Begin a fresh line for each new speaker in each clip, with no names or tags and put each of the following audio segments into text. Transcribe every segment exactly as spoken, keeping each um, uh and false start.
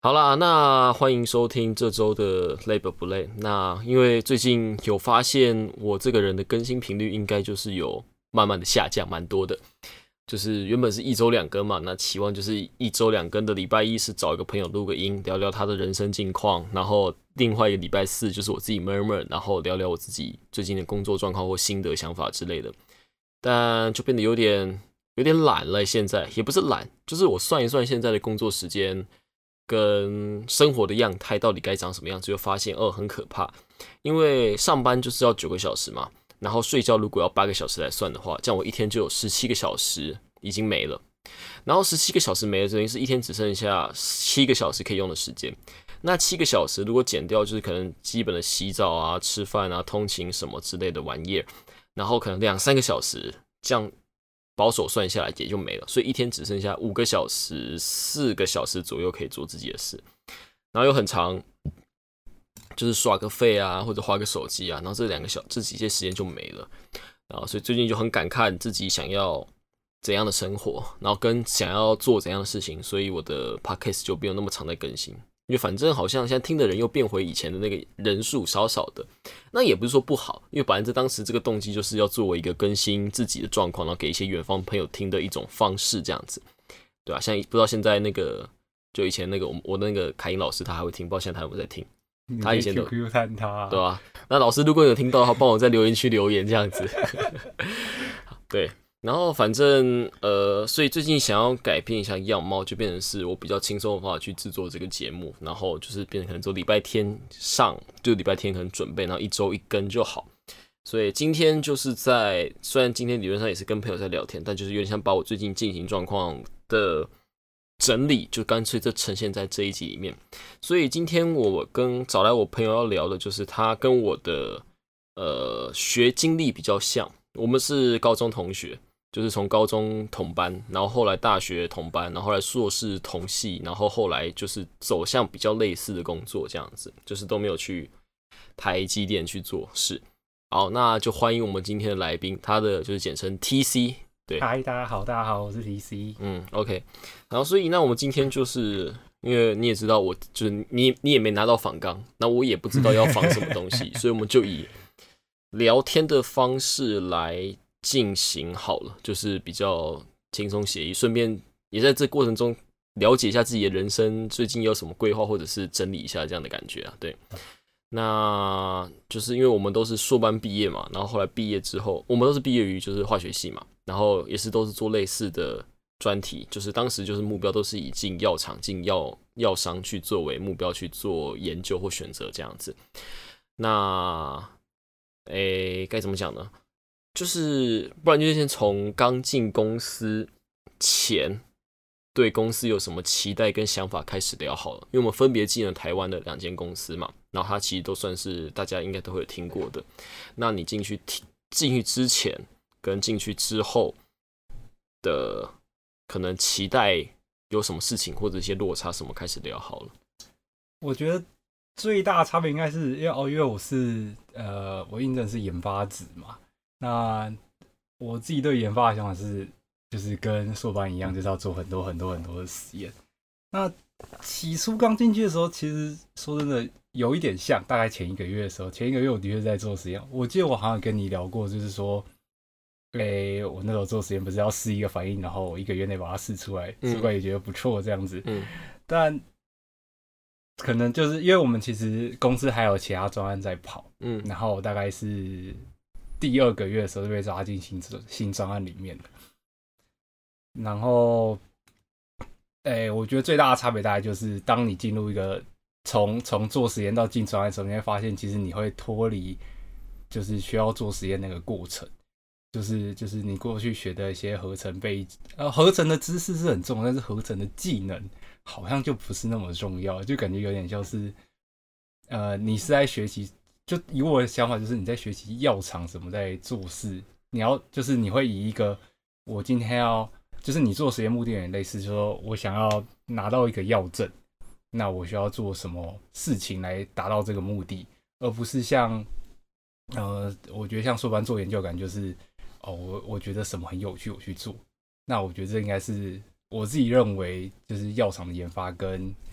好啦，那欢迎收听这周的累不累？那因为最近有发现，我这个人的更新频率应该就是有慢慢的下降，蛮多的。就是原本是一周两更嘛，那期望就是一周两更的礼拜一是找一个朋友录个音，聊聊他的人生近况，然后另外一个礼拜四就是我自己 murmur， 然后聊聊我自己最近的工作状况或心得想法之类的。但就变得有点有点懒了，现在也不是懒，就是我算一算现在的工作时间。跟生活的样态到底该长什么样子，就发现哦很可怕。因为上班就是要九个小时嘛，然后睡觉如果要八个小时来算的话，这样我一天就有十七个小时已经没了。然后十七个小时没了，等于是一天只剩下七个小时可以用的时间。那七个小时如果减掉，就是可能基本的洗澡啊、吃饭啊、通勤什么之类的玩意，然后可能两三个小时这样。保守算下来也就没了，所以一天只剩下五个小时、四个小时左右可以做自己的事，然后又很长，就是刷个费啊，或者花个手机啊，然后这两个小这几些时间就没了，然后所以最近就很感慨自己想要怎样的生活，然后跟想要做怎样的事情，所以我的 podcast 就没有那么常在更新。因为反正好像现在听的人又变回以前的那个人数少少的，那也不是说不好，因为本来在当时这个动机就是要作为一个更新自己的状况，然后给一些远方朋友听的一种方式，这样子，对吧、啊？像不知道现在那个，就以前那个我我的那个凯英老师他还会听，不知道现在他有没有在听？他以前都
Q Q 探他、啊，
对吧、啊？那老师如果有听到的话，帮我在留言区留言这样子，对。然后反正呃，所以最近想要改变一下样貌，就变成是我比较轻松的方法去制作这个节目，然后就是变成可能走礼拜天上，就礼拜天可能准备，然后一周一更就好。所以今天就是在，虽然今天理论上也是跟朋友在聊天，但就是有点像把我最近进行状况的整理，就干脆这呈现在这一集里面。所以今天我跟找来我朋友要聊的就是他跟我的呃学经历比较像，我们是高中同学。就是从高中同班，然后后来大学同班，然后后来硕士同系，然后后来就是走向比较类似的工作，这样子，就是都没有去台积电去做事。好，那就欢迎我们今天的来宾，他的就是简称 T C。对，
嗨，大家好，大家好，我是 T C。
嗯 ，OK。然后所以那我们今天就是因为你也知道我，就是你你也没拿到访纲，那我也不知道要访什么东西，所以我们就以聊天的方式来。进行好了，就是比较轻松写意，顺便也在这过程中了解一下自己的人生最近有什么规划，或者是整理一下这样的感觉啊。对，那就是因为我们都是硕班毕业嘛，然后后来毕业之后，我们都是毕业于就是化学系嘛，然后也是都是做类似的专题，就是当时就是目标都是以进药厂、进药药商去作为目标去做研究或选择这样子。那，诶，该怎么讲呢？就是不然就先从刚进公司前对公司有什么期待跟想法开始聊好了，因为我们分别进了台湾的两间公司嘛，然后它其实都算是大家应该都会有听过的。那你进去进去之前跟进去之后的可能期待有什么事情或者一些落差什么开始聊好了。
我觉得最大的差别应该是因为哦，因为我是呃，我应征是研发职嘛。那我自己对研发的想法是，就是跟硕班一样，就是要做很多很多很多的实验。那起初刚进去的时候，其实说真的有一点像，大概前一个月的时候，前一个月我的确在做实验。我记得我好像跟你聊过，就是说，诶、欸，我那时候做实验不是要试一个反应，然后我一个月内把它试出来，试出来也觉得不错这样子。嗯，但可能就是因为我们其实公司还有其他专案在跑，嗯，然后大概是。第二个月的时候就被抓进新新专案里面了，然后，哎、欸，我觉得最大的差别大概就是当你进入一个从从做实验到进专案的时候，你会发现其实你会脱离就是需要做实验那个过程，就是就是你过去学的一些合成背呃合成的知识是很重要，但是合成的技能好像就不是那么重要，就感觉有点像是呃你是在学习。就以我的想法，就是你在学习药厂怎么在做事，你要就是你会以一个我今天要，就是你做实验目的有点类似，就是说我想要拿到一个药证，那我需要做什么事情来达到这个目的，而不是像呃，我觉得像硕班做研究感就是哦，我我觉得什么很有趣，我去做。那我觉得这应该是我自己认为，就是药厂的研发跟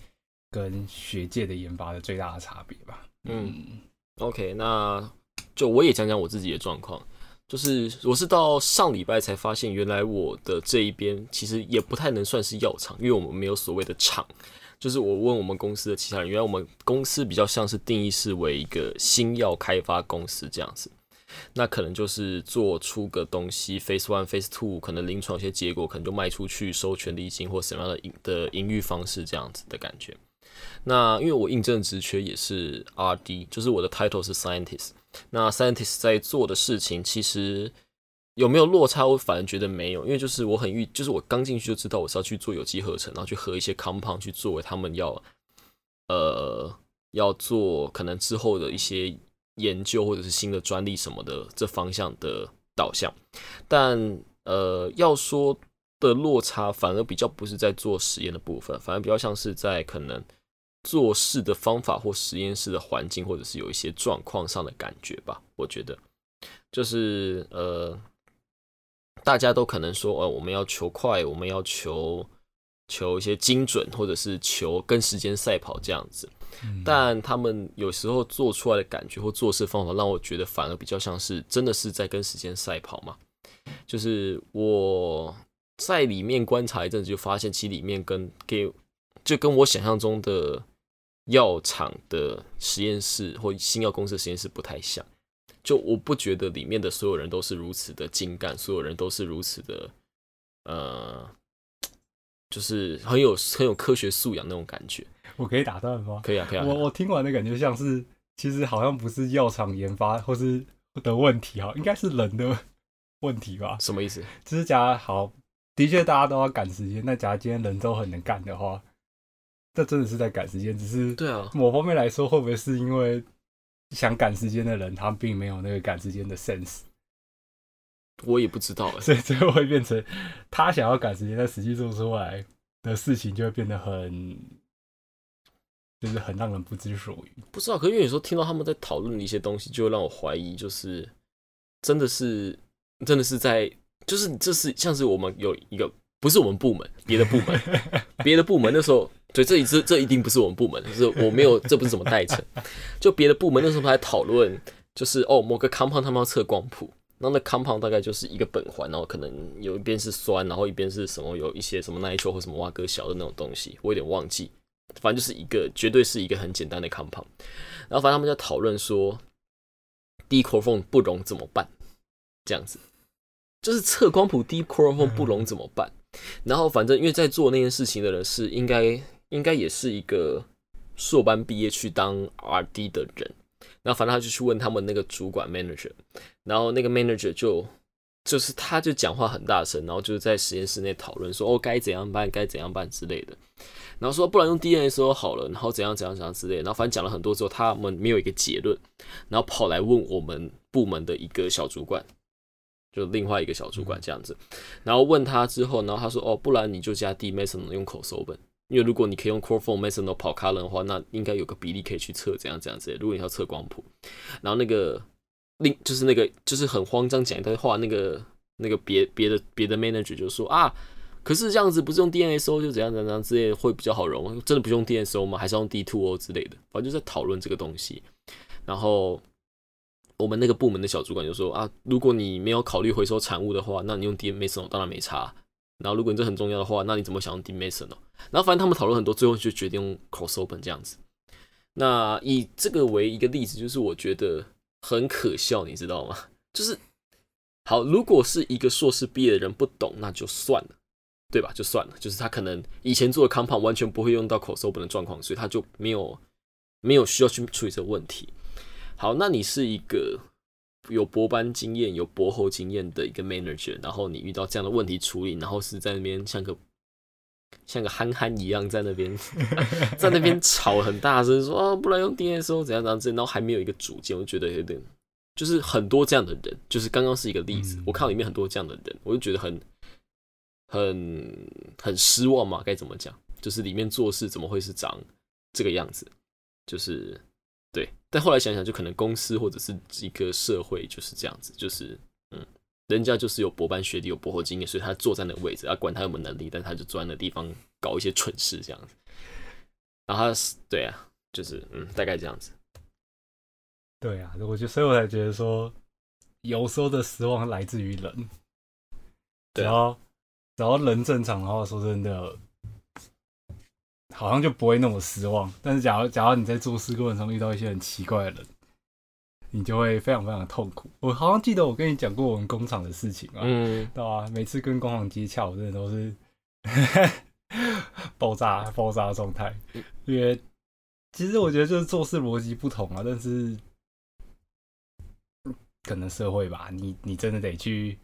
跟学界的研发的最大的差别吧。
嗯, 嗯 ，OK， 那就我也讲讲我自己的状况。就是我是到上礼拜才发现，原来我的这一边其实也不太能算是药厂，因为我们没有所谓的厂。就是我问我们公司的其他人，原来我们公司比较像是定义是为一个新药开发公司这样子。那可能就是做出个东西 ，Phase One、Phase Two， 可能临床有些结果，可能就卖出去收权利金或什么样的的营运方式这样子的感觉。那因为我应征的职缺也是 R D， 就是我的 title 是 scientist。那 scientist 在做的事情，其实有没有落差，我反而觉得没有，因为就是我很预，就是我刚进去就知道我是要去做有机合成，然后去合一些 compound 去作为他们要呃要做可能之后的一些研究或者是新的专利什么的这方向的导向。但呃要说的落差，反而比较不是在做实验的部分，反而比较像是在可能做事的方法或实验室的环境，或者是有一些状况上的感觉吧。我觉得就是呃，大家都可能说，呃，我们要求快，我们要求求一些精准，或者是求跟时间赛跑这样子。嗯、但他们有时候做出来的感觉或做事方法，让我觉得反而比较像是真的是在跟时间赛跑嘛。就是我在里面观察一阵子，就发现其实里面跟给就跟我想象中的药厂的实验室或新药公司的实验室不太像。就我不觉得里面的所有人都是如此的精干，所有人都是如此的呃，就是很有很有科学素养那种感觉。
我可以打断吗？
可以啊，可以啊。
我我听完的感觉像是，其实好像不是药厂研发或是的问题哈，应该是人的问题吧？
什么意思？
就是假如好，的确大家都要赶时间，那假如今天人都很能干的话，这真的是在赶时间。只是
对啊，
某方面来说，会不会是因为想赶时间的人，他并没有那个赶时间的 sense？
我也不知道，
所以最后会变成他想要赶时间，但实际做出来的事情就会变得很。就是很让人不知所云，
不知道。可是有时候听到他们在讨论的一些东西，就会让我怀疑，就是真的是真的是在，就是这是像是我们有一个不是我们部门，别的部门，别的部门那时候，对，这一这这一定不是我们部门，就是我没有，这不是什么代称，就别的部门那时候还讨论，就是哦某个 compound 他们要测光谱，然后那 compound 大概就是一个苯环，然后可能有一边是酸，然后一边是什么有一些什么nitro或什么蛙哥小的那种东西，我有点忘记。反正就是一个，绝对是一个很简单的 compound。然后反正他们在讨论说 ，D chloroform 不溶怎么办？这样子，就是测光谱 D chloroform 不溶怎么办？然后反正因为在做那件事情的人是应该应该也是一个硕班毕业去当 R D 的人。然后反正他就去问他们那个主管 manager， 然后那个 manager 就就是他就讲话很大声，然后就是在实验室内讨论说哦该怎样办，该怎样办之类的。然后说不然用 D N A 时候好了，然后怎样怎样怎样之类的，然后反正讲了很多之后，他们没有一个结论，然后跑来问我们部门的一个小主管，就另外一个小主管这样子，然后问他之后，然后他说哦，不然你就加 D-methanol 用口手本，因为如果你可以用 chloroform methanol 跑 column 的话，那应该有个比例可以去测怎样怎样之类的。如果你要测光谱，然后那个另就是那个就是很慌张讲一段话，那个那个别别的别的 manager 就说啊。可是这样子不是用 D N A 收就怎样怎样之类的会比较好溶，真的不用 D N A 收吗？还是用 D 二 O 之类的？反正就在讨论这个东西。然后我们那个部门的小主管就说啊，如果你没有考虑回收产物的话，那你用 D-methanol 当然没差。然后如果你这很重要的话，那你怎么想用 D-methanol？ 然后反正他们讨论很多，最后就决定用 crossover 这样子。那以这个为一个例子，就是我觉得很可笑，你知道吗？就是好，如果是一个硕士毕业的人不懂，那就算了。对吧？就算了，就是他可能以前做的 compound 完全不会用到口手本的状况，所以他就没有没有需要去处理这个问题。好，那你是一个有博班经验、有博后经验的一个 manager， 然后你遇到这样的问题处理，然后是在那边像个像个憨憨一样在那边在那边吵很大声说啊，不然用 D N A 收怎样怎样之类，然后还没有一个主见，我就觉得有点就是很多这样的人，就是刚刚是一个例子，嗯、我看到里面很多这样的人，我就觉得很。很很失望嘛，该怎么讲？就是里面做事怎么会是长这个样子？就是对，但后来想想，就可能公司或者是一个社会就是这样子，就是嗯，人家就是有博班学历，有博后经验，所以他坐在那个位置，啊，管他有没有能力，但他就坐在那个地方搞一些蠢事这样子。 然后他对啊，就是嗯，大概这样子。
对啊，我就所以我才觉得说，有时候的失望来自于人。只要只要人正常的话，说真的，好像就不会那么失望。但是假如假如你在做事过程中遇到一些很奇怪的人，你就会非常非常的痛苦。我好像记得我跟你讲过我们工厂的事情嘛，嗯，对吧、啊？每次跟工厂接洽，我真的都是爆炸爆炸的状态，因为其实我觉得就是做事逻辑不同啊，但是可能社会吧，你你真的得去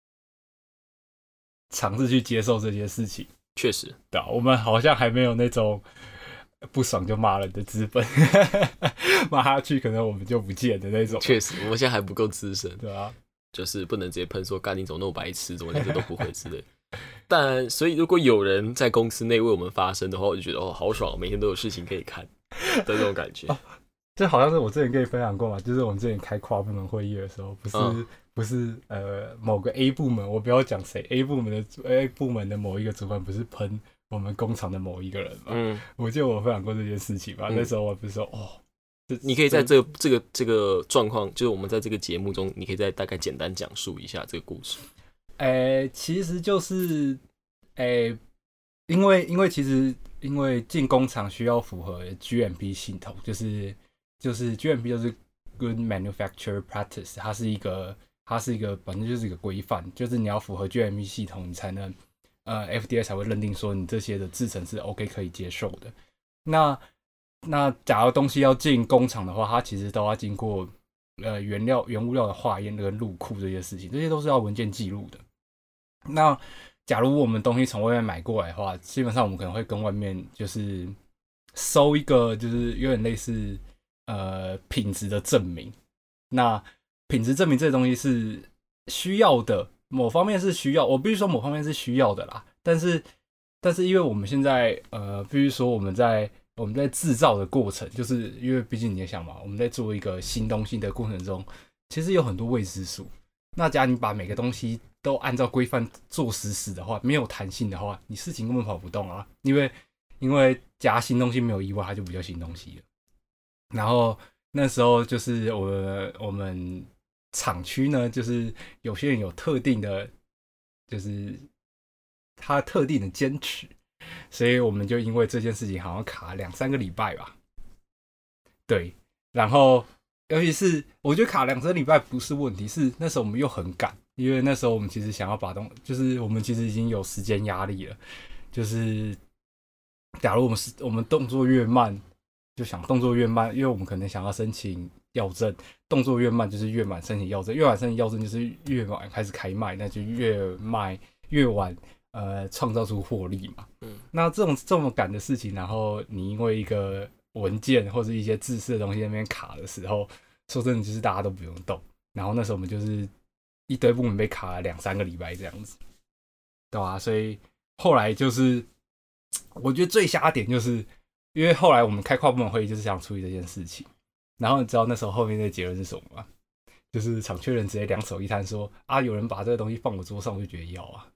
尝试去接受这些事情。
确实，
对啊，我们好像还没有那种不爽就骂人的资本，骂下去可能我们就不见的那种。
确实，我们现在还不够资深，
对啊，
就是不能直接喷说干你怎么那么白痴，怎么连这都不会之类。但所以如果有人在公司内为我们发声的话，我就觉得哦好爽，每天都有事情可以看的那种感觉。哦，
这好像是我之前跟你分享过嘛，就是我们之前开跨部门会议的时候，不是、嗯、不是呃某个 A 部门，我不要讲谁 ，A 部门的 A 部门的某一个主管不是喷我们工厂的某一个人嘛？嗯，我记得我分享过这件事情吧、嗯。那时候我不是说哦，
你可以在这个这个这个状况，就是我们在这个节目中，你可以再大概简单讲述一下这个故事。
诶、欸，其实就是诶、欸，因为因为其实因为进工厂需要符合 G M P 系统，就是就是 G M P 就是 Good Manufacturer Practice， 它是一个它是一个反正就是一个规范，就是你要符合 G M P 系统，你才能呃 F D A 才会认定说你这些的制程是 OK 可以接受的。那那假如东西要进工厂的话，它其实都要经过呃原料原物料的化验跟入库这些事情，这些都是要文件记录的。那假如我们东西从外面买过来的话，基本上我们可能会跟外面就是收一个，就是有点类似呃品质的证明。那品质证明这个东西是需要的，某方面是需要，我必须说某方面是需要的啦。但是但是因为我们现在呃，必须说我们在我们在制造的过程，就是因为毕竟你也想嘛，我们在做一个新东西的过程中，其实有很多未知数。那假如你把每个东西都按照规范做实时的话，没有弹性的话，你事情根本跑不动啊！因为因为加新东西没有意外，它就不叫新东西了。然后那时候就是我们我们厂区呢，就是有些人有特定的，就是他特定的坚持，所以我们就因为这件事情好像卡两三个礼拜吧。对，然后尤其是我觉得卡两三个礼拜不是问题，是那时候我们又很赶。因为那时候我们其实想要把东，就是我们其实已经有时间压力了。就是假如我们是我们动作越慢，就想动作越慢，因为我们可能想要申请药证，动作越慢就是越晚申请药证，越晚申请药证就是越晚开始开卖，那就越卖越晚，呃，创造出获利嘛。嗯，那这种这么赶的事情，然后你因为一个文件或者一些制式的东西在那边卡的时候，说真的就是大家都不用动。然后那时候我们就是一堆部门被卡了两三个礼拜这样子，对吧、啊？所以后来就是，我觉得最瞎点就是，因为后来我们开跨部门会议就是想处理这件事情，然后你知道那时候后面的结论是什么吗？就是厂区人直接两手一摊说啊，有人把这个东西放我桌上，我就觉得要啊，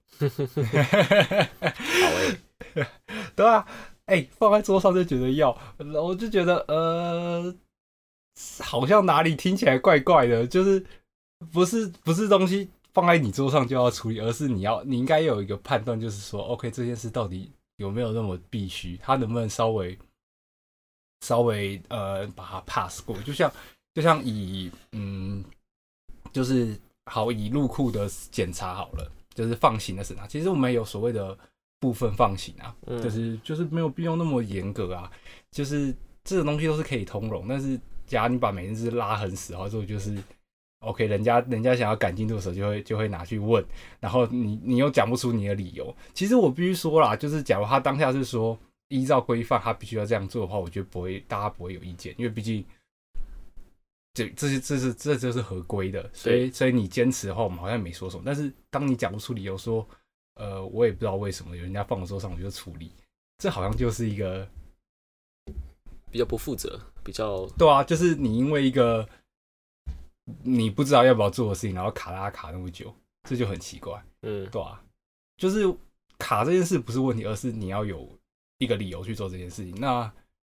好诶、
欸，对啊，哎、欸，放在桌上就觉得要，我就觉得呃，好像哪里听起来怪怪的，就是。不是不是东西放在你桌上就要处理，而是你要你应该有一个判断，就是说 ，OK， 这件事到底有没有那么必须，它能不能稍微稍微呃把它 pass 过？就像就像以嗯，就是好以入库的检查好了，就是放行的审查，其实我们有所谓的部分放行啊，嗯、就是就是没有必要那么严格啊，就是这个东西都是可以通融，但是假如你把每件事拉很死的话，之后就是。OK， 人家人家想要赶进度的时候就会就会拿去问，然后你你又讲不出你的理由。其实我必须说啦，就是假如他当下是说依照规范他必须要这样做的话，我觉得不会大家不会有意见，因为毕竟这这是这是这就是合规的，所以所以你坚持的话，我们好像没说什么。但是当你讲不出理由说，呃，我也不知道为什么有人家放我桌上我就处理，这好像就是一个
比较不负责，比较
对啊，就是你因为一个。你不知道要不要做的事情，然后卡拉卡那么久，这就很奇怪。嗯，对啊，就是卡这件事不是问题，而是你要有一个理由去做这件事情。那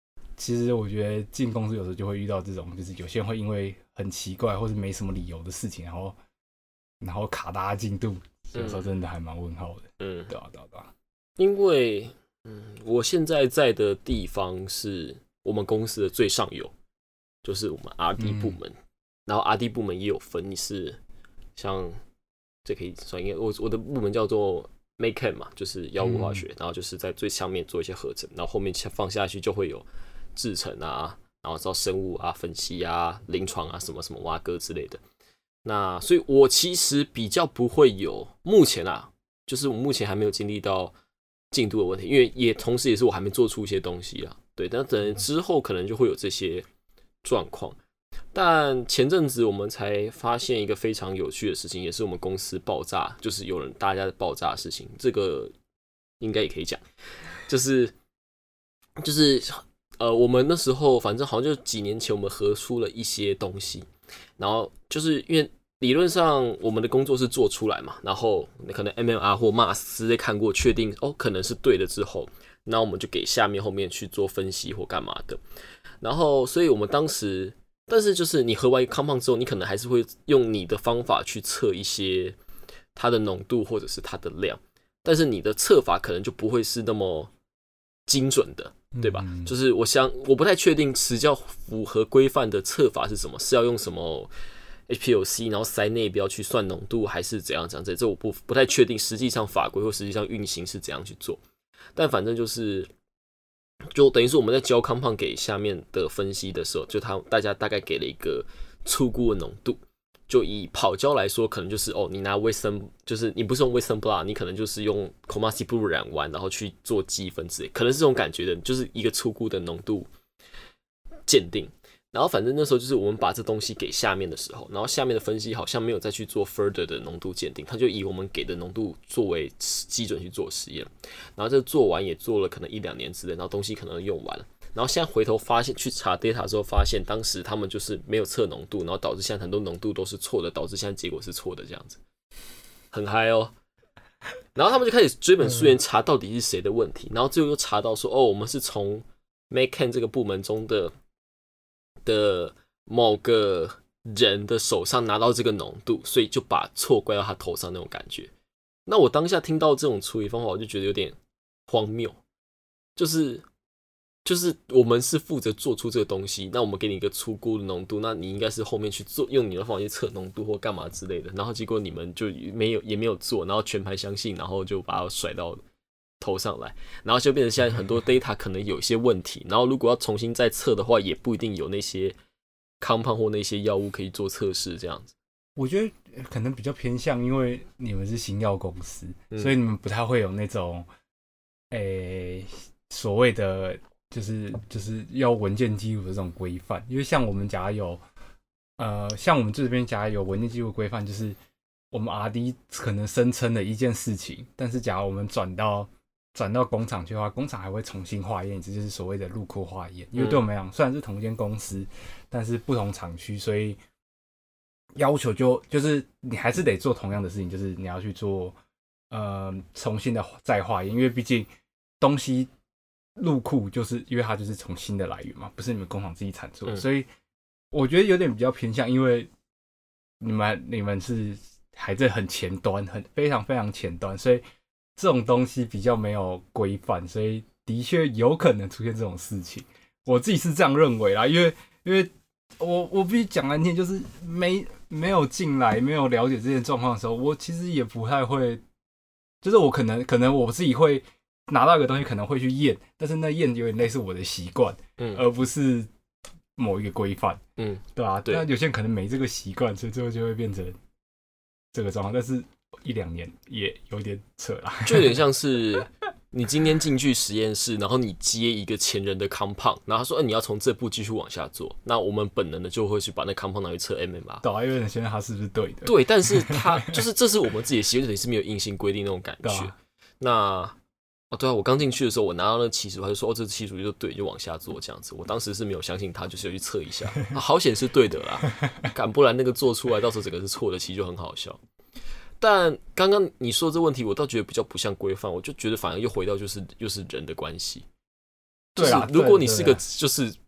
其实我觉得进公司有时候就会遇到这种，就是有些人会因为很奇怪或是没什么理由的事情，然后然后卡大家进度，有时候真的还蛮问号的。嗯，对啊，对啊，对啊。
因为嗯，我现在在的地方是我们公司的最上游，就是我们 R D 部门，嗯、然后 R D 部门也有分，你是像这可以算应该我我的部门叫做 Make 嘛，就是药物化学，嗯、然后就是在最上面做一些合成，然后后面放下去就会有制程啊，然后到生物啊、分析啊、临床啊什么什么挖哥之类的。那所以，我其实比较不会有目前啊，就是我目前还没有经历到进度的问题，因为也同时也是我还没做出一些东西啊。对，但等之后可能就会有这些状况。但前阵子我们才发现一个非常有趣的事情，也是我们公司爆炸，就是有人大家的爆炸的事情。这个应该也可以讲，就是就是呃，我们那时候反正好像就几年前我们合出了一些东西。然后就是因为理论上我们的工作是做出来嘛，然后可能 M M R 或 M A S 直接看过确定哦可能是对的之后，那我们就给下面后面去做分析或干嘛的。然后所以我们当时，但是就是你合完 compound 之后，你可能还是会用你的方法去测一些它的浓度或者是它的量，但是你的测法可能就不会是那么精准的。对吧？嗯、就是我想，我不太确定持教符合规范的测法是什么，是要用什么 H P L C， 然后塞内标去算浓度，还是怎样怎样？这我不不太确定，实际上法规或实际上运行是怎样去做。但反正就是，就等于是我们在交 compound 给下面的分析的时候，就他大家大概给了一个粗估的浓度。就以跑胶来说，可能就是哦，你拿 Western， 就是你不是用 Western blot， 你可能就是用 Chromacy Blue 染完，然后去做积分之类，可能是这种感觉的，就是一个粗估的浓度鉴定。然后反正那时候就是我们把这东西给下面的时候，然后下面的分析好像没有再去做 further 的浓度鉴定，他就以我们给的浓度作为基准去做实验。然后这做完也做了可能一两年之类，然后东西可能用完了。然后现在回头发现，去查 data 之后发现，当时他们就是没有测浓度，然后导致现在很多浓度都是错的，导致现在结果是错的，这样子，很嗨哦。然后他们就开始追本溯源查到底是谁的问题，然后最后又查到说，哦，我们是从 Make 这个部门中的的某个人的手上拿到这个浓度，所以就把错怪到他头上那种感觉。那我当下听到这种处理方法，我就觉得有点荒谬，就是。就是我们是负责做出这个东西，那我们给你一个粗估的浓度，那你应该是后面去做，用你的方法去测浓度或干嘛之类的，然后结果你们就没有也没有做，然后全盘相信，然后就把它甩到头上来，然后就变成现在很多 data 可能有一些问题，然后如果要重新再测的话，也不一定有那些 compound 或那些药物可以做测试这样子。
我觉得可能比较偏向，因为你们是新药公司，嗯、所以你们不太会有那种，诶、欸、所谓的。就是就是要文件记录的这种规范，因为像我们假如有，呃，像我们这边假如有文件记录规范，就是我们 R D 可能声称的一件事情，但是假如我们转到转到工厂去的话，工厂还会重新化验，这就是所谓的入库化验。因为对我们来讲，虽然是同一间公司，但是不同厂区，所以要求就就是你还是得做同样的事情，就是你要去做呃重新的再化验，因为毕竟东西。入库就是因为它就是从新的来源嘛，不是你们工厂自己产出的、嗯，所以我觉得有点比较偏向，因为你们你们是还在很前端，很非常非常前端，所以这种东西比较没有规范，所以的确有可能出现这种事情。我自己是这样认为啦，因为因为我我必须讲难听，就是没没有进来，没有了解这些状况的时候，我其实也不太会，就是我可能可能我自己会。拿到一个东西可能会去验，但是那验有点类似我的习惯，嗯，而不是某一个规范，嗯，对吧、啊？对，那有些人可能没这个习惯，所以最后就会变成这个状况。但是一两年也有点扯啦，
就有点像是你今天进去实验室，然后你接一个前人的 compound， 然后他说，欸、你要从这步继续往下做，那我们本能的就会去把那 compound 拿去测 M M R，
对啊，因为现在他是不是对的？
对，但是他就是这是我们自己的习惯，是没有硬性规定那种感觉。啊、那哦，对啊，我刚进去的时候，我拿到那七十，他就说：“哦，这七十就对，就往下做这样子。”我当时是没有相信他，就是有去测一下，啊、好险是对的啦，敢不然那个做出来，到时候整个是错的，其实就很好笑。但刚刚你说这问题，我倒觉得比较不像规范，我就觉得反而又回到就是又是人的关系。对啊，如果你是个就是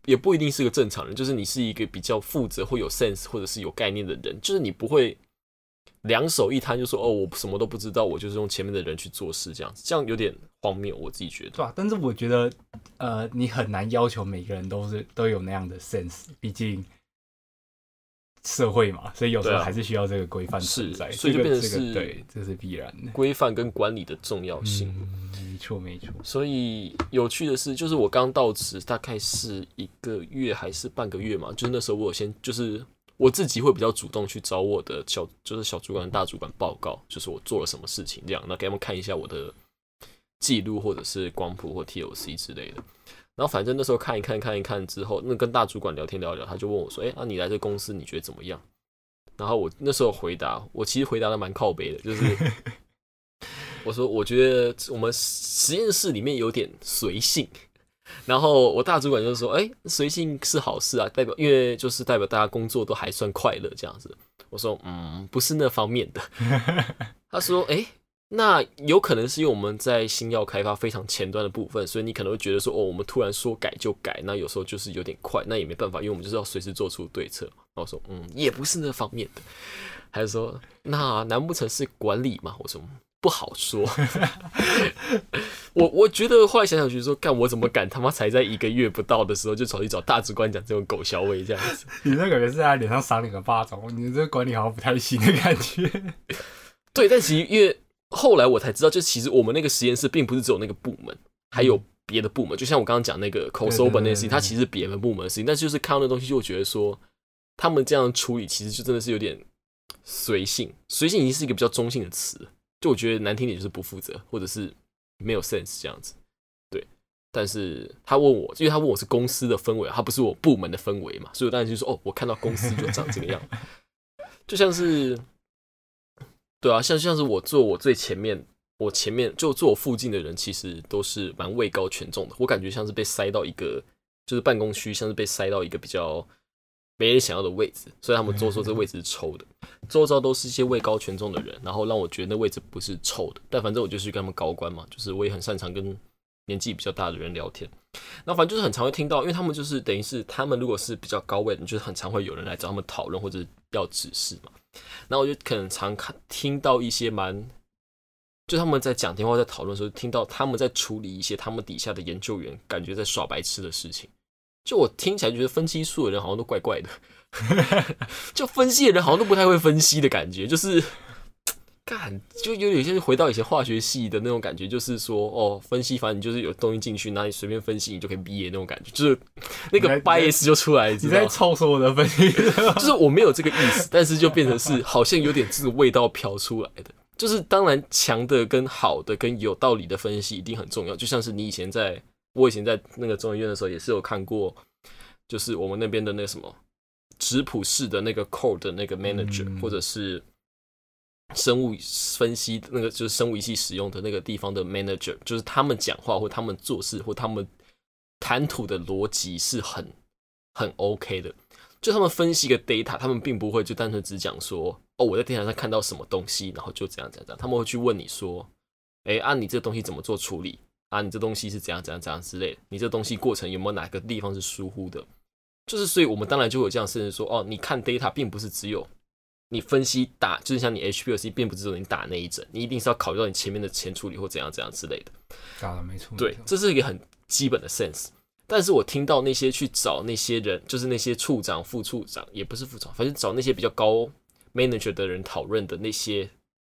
也不一定是个正常人，就是你是一个比较负责、会有 sense 或者是有概念的人，就是你不会两手一摊就说哦，我什么都不知道，我就是用前面的人去做事，这样子，这样有点荒谬，我自己觉得。
对啊，但是我觉得，呃，你很难要求每个人都是都有那样的 sense， 毕竟社会嘛，所以有时候还是需要这个规范存在，
所以就变成是、
这个这个、对，这是必然的
规范跟管理的重要性。
嗯，没错没错。
所以有趣的是，就是我刚到职大概是一个月还是半个月嘛，就是那时候我有先就是我自己会比较主动去找我的小就是小主管、大主管报告，就是我做了什么事情这样，那给他们看一下我的记录或者是光谱或 T L C 之类的。然后反正那时候看一看看一看之后，那跟大主管聊天聊聊，他就问我说：“哎、欸，啊，你来这公司你觉得怎么样？”然后我那时候回答，我其实回答的蛮靠北的，就是我说我觉得我们实验室里面有点随性。然后我大主管就说：“哎、欸，随性是好事啊，代表因为就是代表大家工作都还算快乐这样子。”我说：“嗯，不是那方面的。”他说：“哎、欸。”那有可能是因为我们在新药开发非常前端的部分，所以你可能会觉得说，哦，我们突然说改就改，那有时候就是有点快，那也没办法，因为我们就是要随时做出对策。然后我说，嗯，也不是那方面的。还是说，那难不成是管理吗？我说不好说。我我觉得后来想想去说，干我怎么敢他妈才在一个月不到的时候就跑去找大主管讲这种狗小味这样子？
你那个人是在他脸上赏你个巴掌，你这个管理好像不太行的感觉。
对，但其实因为。后来我才知道，就其实我们那个实验室并不是只有那个部门，还有别的部门。就像我刚刚讲那个 crossover 那个事情，它其实是别的部门的事情。但是就是看到那东西，就觉得说他们这样处理，其实就真的是有点随性。随性已经是一个比较中性的词，就我觉得难听点就是不负责，或者是没有 sense 这样子。对，但是他问我，因为他问我是公司的氛围，他不是我部门的氛围嘛，所以我当然就说哦，我看到公司就长这个样，就像是。对啊，像像是我坐我最前面，我前面就坐我附近的人，其实都是蛮位高权重的。我感觉像是被塞到一个，就是办公区，像是被塞到一个比较没人想要的位置，所以他们都说这个位置是抽的。周遭都是一些位高权重的人，然后让我觉得那位置不是臭的。但反正我就是跟他们高官嘛，就是我也很擅长跟年纪比较大的人聊天。然后反正就是很常会听到，因为他们就是等于是他们如果是比较高位的，就是很常会有人来找他们讨论或者要指示嘛。然后我就可能常看听到一些蛮，就他们在讲电话在讨论的时候，听到他们在处理一些他们底下的研究员感觉在耍白痴的事情。就我听起来觉得分析术的人好像都怪怪的，就分析的人好像都不太会分析的感觉，就是干就有点像是回到以前化学系的那种感觉，就是说哦，分析反正你就是有东西进去，那你随便分析你就可以毕业那种感觉，就是那个 bias 就出来，你
你在臭说我的分析，
就是我没有这个意思，但是就变成是好像有点这种味道飘出来的。就是当然强的跟好的跟有道理的分析一定很重要，就像是你以前在我以前在那个中医院的时候也是有看过，就是我们那边的那个什么质谱室的那个 code 的那个 manager，、嗯、或者是生物分析那个就是生物仪器使用的那个地方的 manager， 就是他们讲话或他们做事或他们谈吐的逻辑是很很 OK 的。就他们分析一个 data， 他们并不会就单纯只讲说，哦，我在 data 上看到什么东西，然后就怎样怎样怎样。他们会去问你说，哎，啊，你这东西怎么做处理？啊，你这东西是怎样怎样怎样之类的。你这东西过程有没有哪个地方是疏忽的？就是，所以我们当然就有这样，甚至说，哦，你看 data 并不是只有你分析打，就是像你 H P L C 并不是只有你打那一针，你一定是要考虑到你前面的前处理或怎样怎样之类的。
打了没错，
对，这是一个很基本的 sense。但是我听到那些去找那些人，就是那些处长、副处长，也不是副长，反正找那些比较高 manager 的人讨论的那些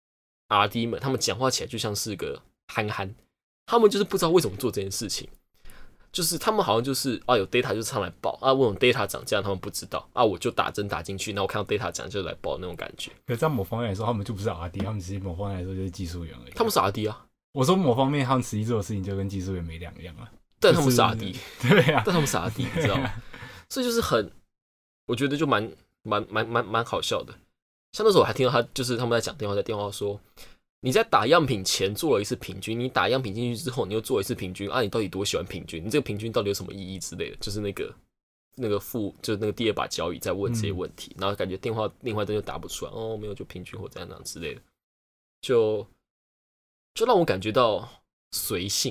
R D 们，他们讲话起来就像是个憨憨，他们就是不知道为什么做这件事情，就是他们好像就是啊有 data 就上来报啊，为什么 data 长这样他们不知道啊，我就打针打进去，然后我看到 data 长就来报那种感觉。
可是在某方面来说，他们就不是 R D， 他们其实某方面来说就是技术员而已。
他们是 R D 啊，
我说某方面他们实际做的事情就跟技术员没两样啊。
但他们是 R D，
对啊，
但他们是 R D， 你知道吗？所以就是很，我觉得就蛮蛮蛮蛮蛮好笑的。像那时候我还听到他，就是他们在讲电话，在电话说，你在打样品前做了一次平均，你打样品进去之后，你又做了一次平均啊，你到底多喜欢平均？你这个平均到底有什么意义之类的？就是那个那个副，就是那个第二把交椅在问这些问题，嗯、然后感觉电话另外一端就打不出来，哦，没有就平均或怎样怎样之类的，就就让我感觉到随性。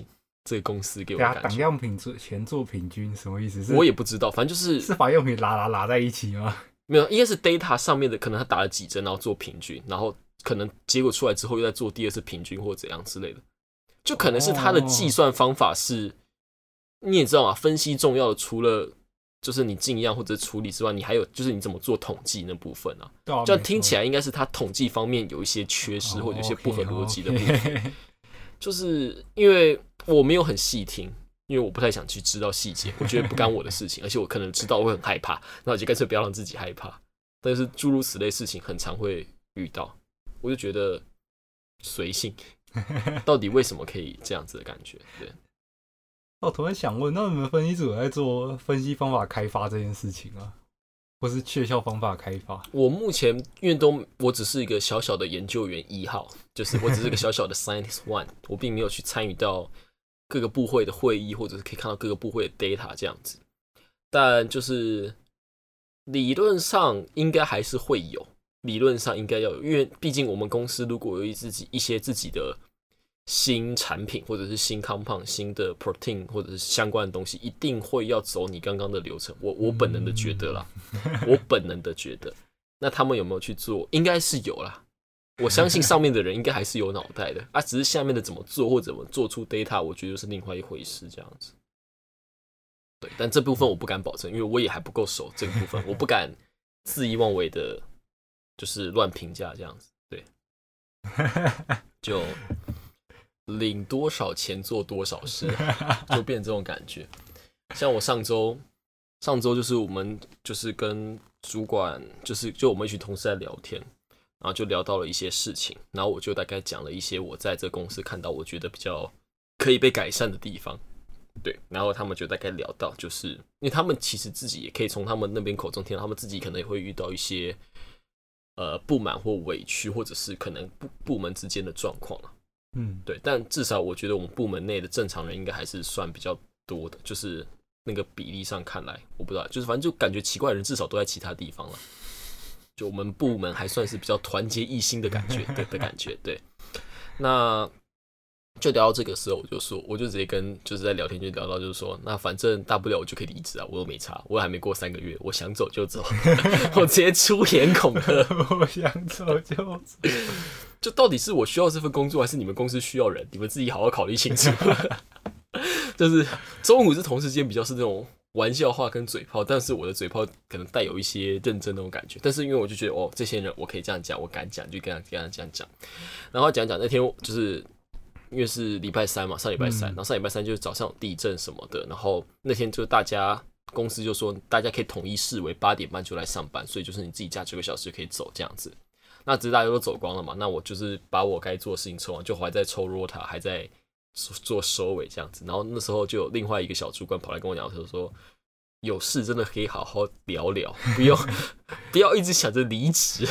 这个公司给我
对啊，
的感觉。
档样品做前做平均什么意思？是
我也不知道，反正就是
是把用品拉拉拉在一起吗？
没有，应该是 data 上面的，可能他打了几针，然后做平均，然后可能结果出来之后又再做第二次平均或怎样之类的，就可能是他的计算方法是，你也知道嘛，分析重要的除了就是你进样或者处理之外，你还有就是你怎么做统计那部分啊，
对啊，
这样听起来应该是他统计方面有一些缺失或者有一些不合逻辑的部分，就是因为我没有很细听。因为我不太想去知道细节，我觉得不干我的事情，而且我可能知道我会很害怕，那我就干脆不要让自己害怕。但是诸如此类事情很常会遇到，我就觉得随性，到底为什么可以这样子的感觉？对。
我突然想问，那你们分析组有在做分析方法开发这件事情啊，或是确效方法开发？
我目前因为都我只是一个小小的研究员一号，就是我只是一个小小的 scientist one， 我并没有去参与到各个部会的会议，或者是可以看到各个部会的 data 这样子，但就是理论上应该还是会有，理论上应该要有，因为毕竟我们公司如果有自己一些自己的新产品，或者是新 compound、新的 protein 或者是相关的东西，一定会要走你刚刚的流程。我我本能的觉得啦，我本能的觉得，那他们有没有去做？应该是有啦。我相信上面的人应该还是有脑袋的啊，只是下面的怎么做或怎么做出 data， 我觉得是另外一回事，这样子。对，但这部分我不敢保证，因为我也还不够熟这个部分，我不敢恣意妄为的，就是乱评价这样子。对，就领多少钱做多少事，就变这种感觉。像我上周，上周就是我们就是跟主管，就是就我们一群同事在聊天。然后就聊到了一些事情，然后我就大概讲了一些我在这公司看到我觉得比较可以被改善的地方，对，然后他们就大概聊到，就是因为他们其实自己也可以从他们那边口中听到，他们自己可能也会遇到一些呃不满或委屈，或者是可能部部门之间的状况啊，嗯，对，但至少我觉得我们部门内的正常人应该还是算比较多的，就是那个比例上看来，我不知道，就是反正就感觉奇怪的人至少都在其他地方了。就我们部门还算是比较团结一心的感觉的的感觉，对。那就聊到这个时候，我就说，我就直接跟就是在聊天就聊到，就是说，那反正大不了我就可以离职啊，我又没差，我还没过三个月，我想走就走，我直接出言恐吓，
我想走就走。
就到底是我需要这份工作，还是你们公司需要人？你们自己好好考虑清楚。就是中午是同事间比较是那种玩笑话跟嘴炮，但是我的嘴炮可能带有一些认真那种感觉。但是因为我就觉得哦，这些人我可以这样讲，我敢讲，就跟他跟他这样讲。然后讲讲那天就是因为是礼拜三嘛，上礼拜三，然后上礼拜三就是早上有地震什么的，然后那天就大家公司就说大家可以统一视为八点半就来上班，所以就是你自己加九个小时就可以走这样子。那只是大家都走光了嘛，那我就是把我该做的事情抽完，就还在抽 rota， 还在做收尾这样子。然后那时候就有另外一个小主管跑来跟我讲，他说有事真的可以好好聊聊，不要不要一直想着离职。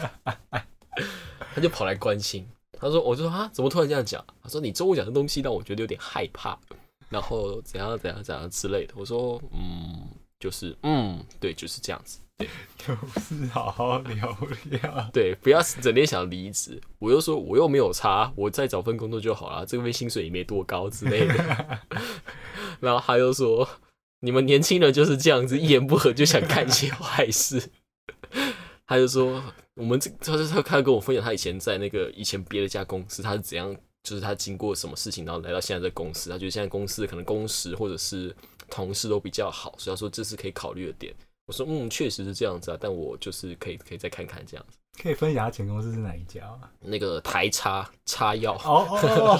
他就跑来关心，他说我就说啊怎么突然这样讲？他说你中午讲的东西让我觉得有点害怕，然后怎样怎样怎样之类的。我说嗯就是嗯对就是这样子。
有事好好聊聊，对，
不要整天想离职。我又说我又没有差，我再找份工作就好了，这边薪水也没多高之类的。然后他又说，你们年轻人就是这样子，一言不合就想干一些坏事。他就说，我们这他他他跟我分享他以前在那个以前别的家公司，他是怎样，就是他经过什么事情，然后来到现在这公司，他觉得现在公司可能工时或者是同事都比较好，所以他说这是可以考虑的点。我说嗯，确实是这样子啊，但我就是可以可以再看看这样子。
可以分享他前公司是哪一家吗？
那个台叉叉药。
哦哦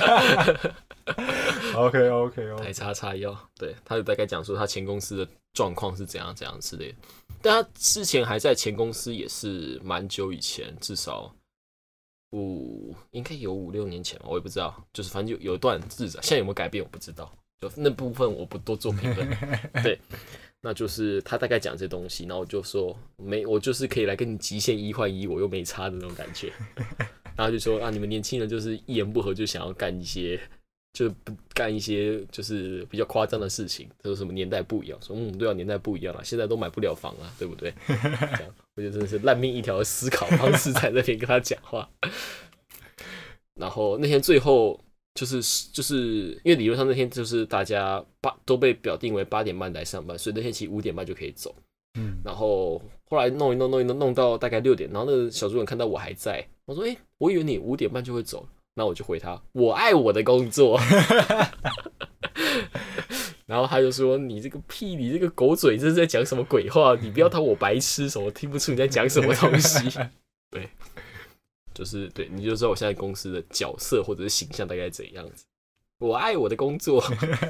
哦。OK OK OK。
台叉叉药，对，他就大概讲说他前公司的状况是怎样怎样之类的。但他之前还在前公司也是蛮久以前，至少五应该有五六年前吧，我也不知道，就是反正有有一段日子，现在有没有改变我不知道，就那部分我不多做评论。对。那就是他大概讲这东西，然后我就说没，我就是可以来跟你极限一换一，我又没差的那种感觉。然后就说啊，你们年轻人就是一言不合就想要干一些，就干一些就是比较夸张的事情。他说什么年代不一样，说嗯对啊，年代不一样了，现在都买不了房了，对不对？这样，我觉得真的是烂命一条的思考方式在那边跟他讲话。然后那天最后就是就是因为理论上那天就是大家八都被表定为八点半来上班，所以那天其实五点半就可以走。嗯，然后后来弄一弄弄一弄弄到大概六点，然后那个小主管看到我还在，我说：“哎、欸，我以为你五点半就会走。”那我就回他：“我爱我的工作。”然后他就说：“你这个屁，你这个狗嘴，这是在讲什么鬼话？你不要当我白痴，什么听不出你在讲什么东西。”对，就是对，你就知道我现在公司的角色或者是形象大概怎样子。我爱我的工作，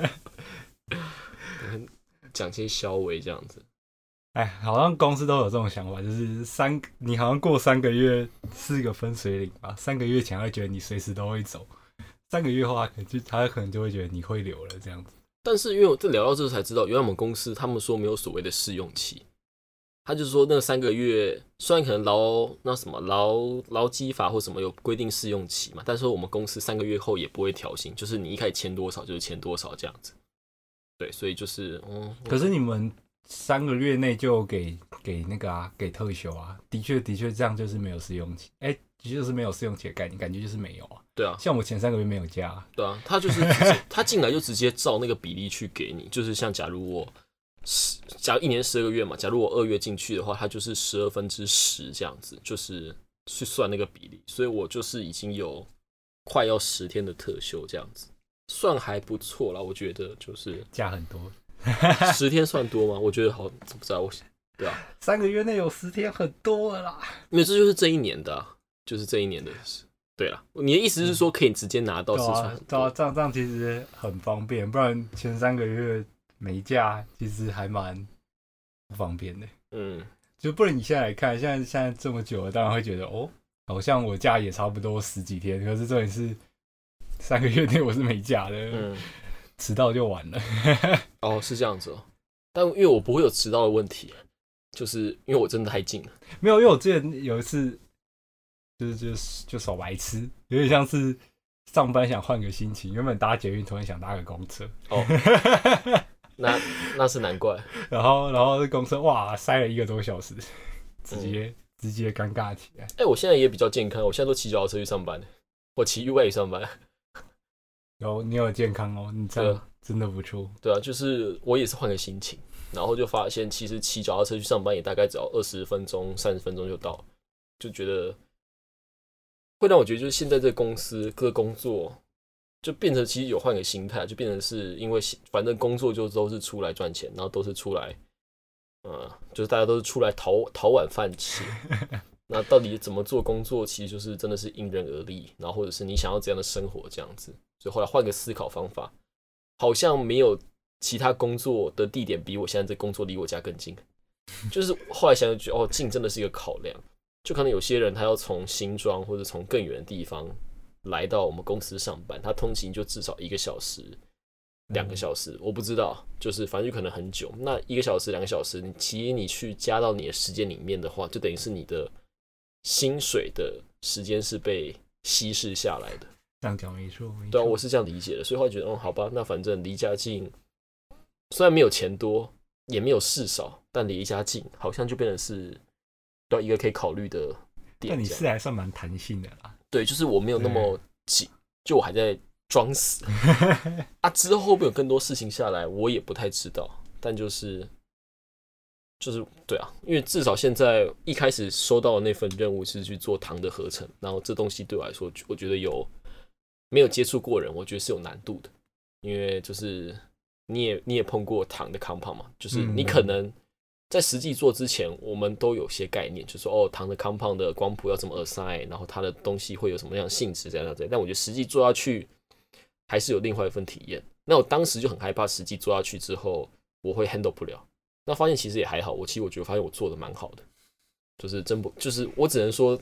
讲些消微这样子。
哎，好像公司都有这种想法，就是三，你好像过三个月是个分水岭吧？三个月前会觉得你随时都会走，三个月后他可能就他可能就会觉得你会留了这样子。
但是因为我这聊到这才知道，原来我们公司他们说没有所谓的试用期，他就说那三个月虽然可能劳那什么劳劳基法或什么有规定试用期嘛，但是我们公司三个月后也不会调薪，就是你一开始签多少就是签多少这样子。对，所以就是嗯，
可是你们三个月内就给给那个啊，给特休啊，的确的确这样就是没有试用期，哎、欸，的确就是没有试用期的概念，感觉就是没有啊。
对啊，
像我前三个月没有假、啊。
对啊，他就是他进来就直接照那个比例去给你，就是像假如我假如一年十二个月嘛，假如我二月进去的话，它就是十二分之十这样子，就是去算那个比例，所以我就是已经有快要十天的特休这样子，算还不错啦，我觉得就是
假很多。
十天算多吗？我觉得好，不知道我，对啊，
三个月内有十天很多了啦。
因为这就是这一年的、啊，就是这一年的事。对啦，你的意思是说可以直接拿到四川很多？
对啊，这样这样其实很方便，不然前三个月没假，其实还蛮不方便的。嗯，就不然你现在来看，现在现在这么久了，当然会觉得哦，好像我假也差不多十几天，可是这里是三个月内我是没假的。嗯。迟到就完了。
哦，是这样子哦。但因为我不会有迟到的问题，就是因为我真的太近了。
没有，因为我之前有一次，就是就是就手白痴，有点像是上班想换个心情，原本搭捷运突然想搭个公车。哦，
那那是难怪。
然后然后公车哇塞了一个多小时，直接、嗯、直接尴尬起来。
哎、欸，我现在也比较健康，我现在都骑脚踏车去上班，我骑 U 上班。
有你有健康哦，你这样真的不错。
对啊，就是我也是换个心情，然后就发现其实骑脚踏车去上班也大概只要二十分钟、三十分钟就到，就觉得会让我觉得就是现在这个公司各个工作就变成其实有换个心态，就变成是因为反正工作就都是出来赚钱，然后都是出来，呃，就是大家都是出来讨讨碗饭吃。那到底怎么做工作，其实就是真的是因人而异，然后或者是你想要怎样的生活这样子。所以后来换个思考方法，好像没有其他工作的地点比我现在这工作离我家更近。就是后来想想觉得，哦，近真的是一个考量。就可能有些人他要从新庄或者从更远的地方来到我们公司上班，他通勤就至少一个小时、两个小时，我不知道，就是反正就可能很久。那一个小时、两个小时，你其实你去加到你的时间里面的话，就等于是你的薪水的时间是被稀释下来的。
这样讲没错，
对啊，我是这样理解的，所以后来觉得，嗯，好吧，那反正离家近，虽然没有钱多，也没有事少，但离家近，好像就变成是到一个可以考虑的点。
但你是还算蛮弹性的啦。
对，就是我没有那么紧，就我还在装死啊。之后会不会有更多事情下来，我也不太知道。但就是就是对啊，因为至少现在一开始收到的那份任务是去做糖的合成，然后这东西对我来说，我觉得有。没有接触过人，我觉得是有难度的，因为就是你也你也碰过糖的 compound 嘛，就是你可能在实际做之前，我们都有些概念，就是说哦，糖的 compound 的光谱要怎么 assign， 然后它的东西会有什么样的性质，这样这样。但我觉得实际做下去还是有另外一份体验。那我当时就很害怕，实际做下去之后我会 handle 不了。那发现其实也还好，我其实我觉得发现我做的蛮好的，就是真不就是我只能说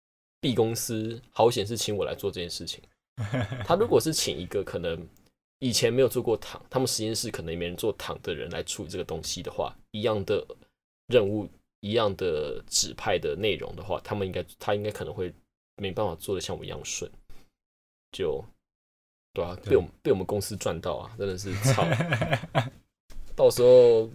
B 公司好险是请我来做这件事情。他如果是请一个可能以前没有做过糖，他们实验室可能也没人做糖的人来处理这个东西的话，一样的任务、一样的指派的内容的话，他们应该他应该可能会没办法做的像我一样顺，就对啊，被我们被我们公司赚到啊，真的是操！到时候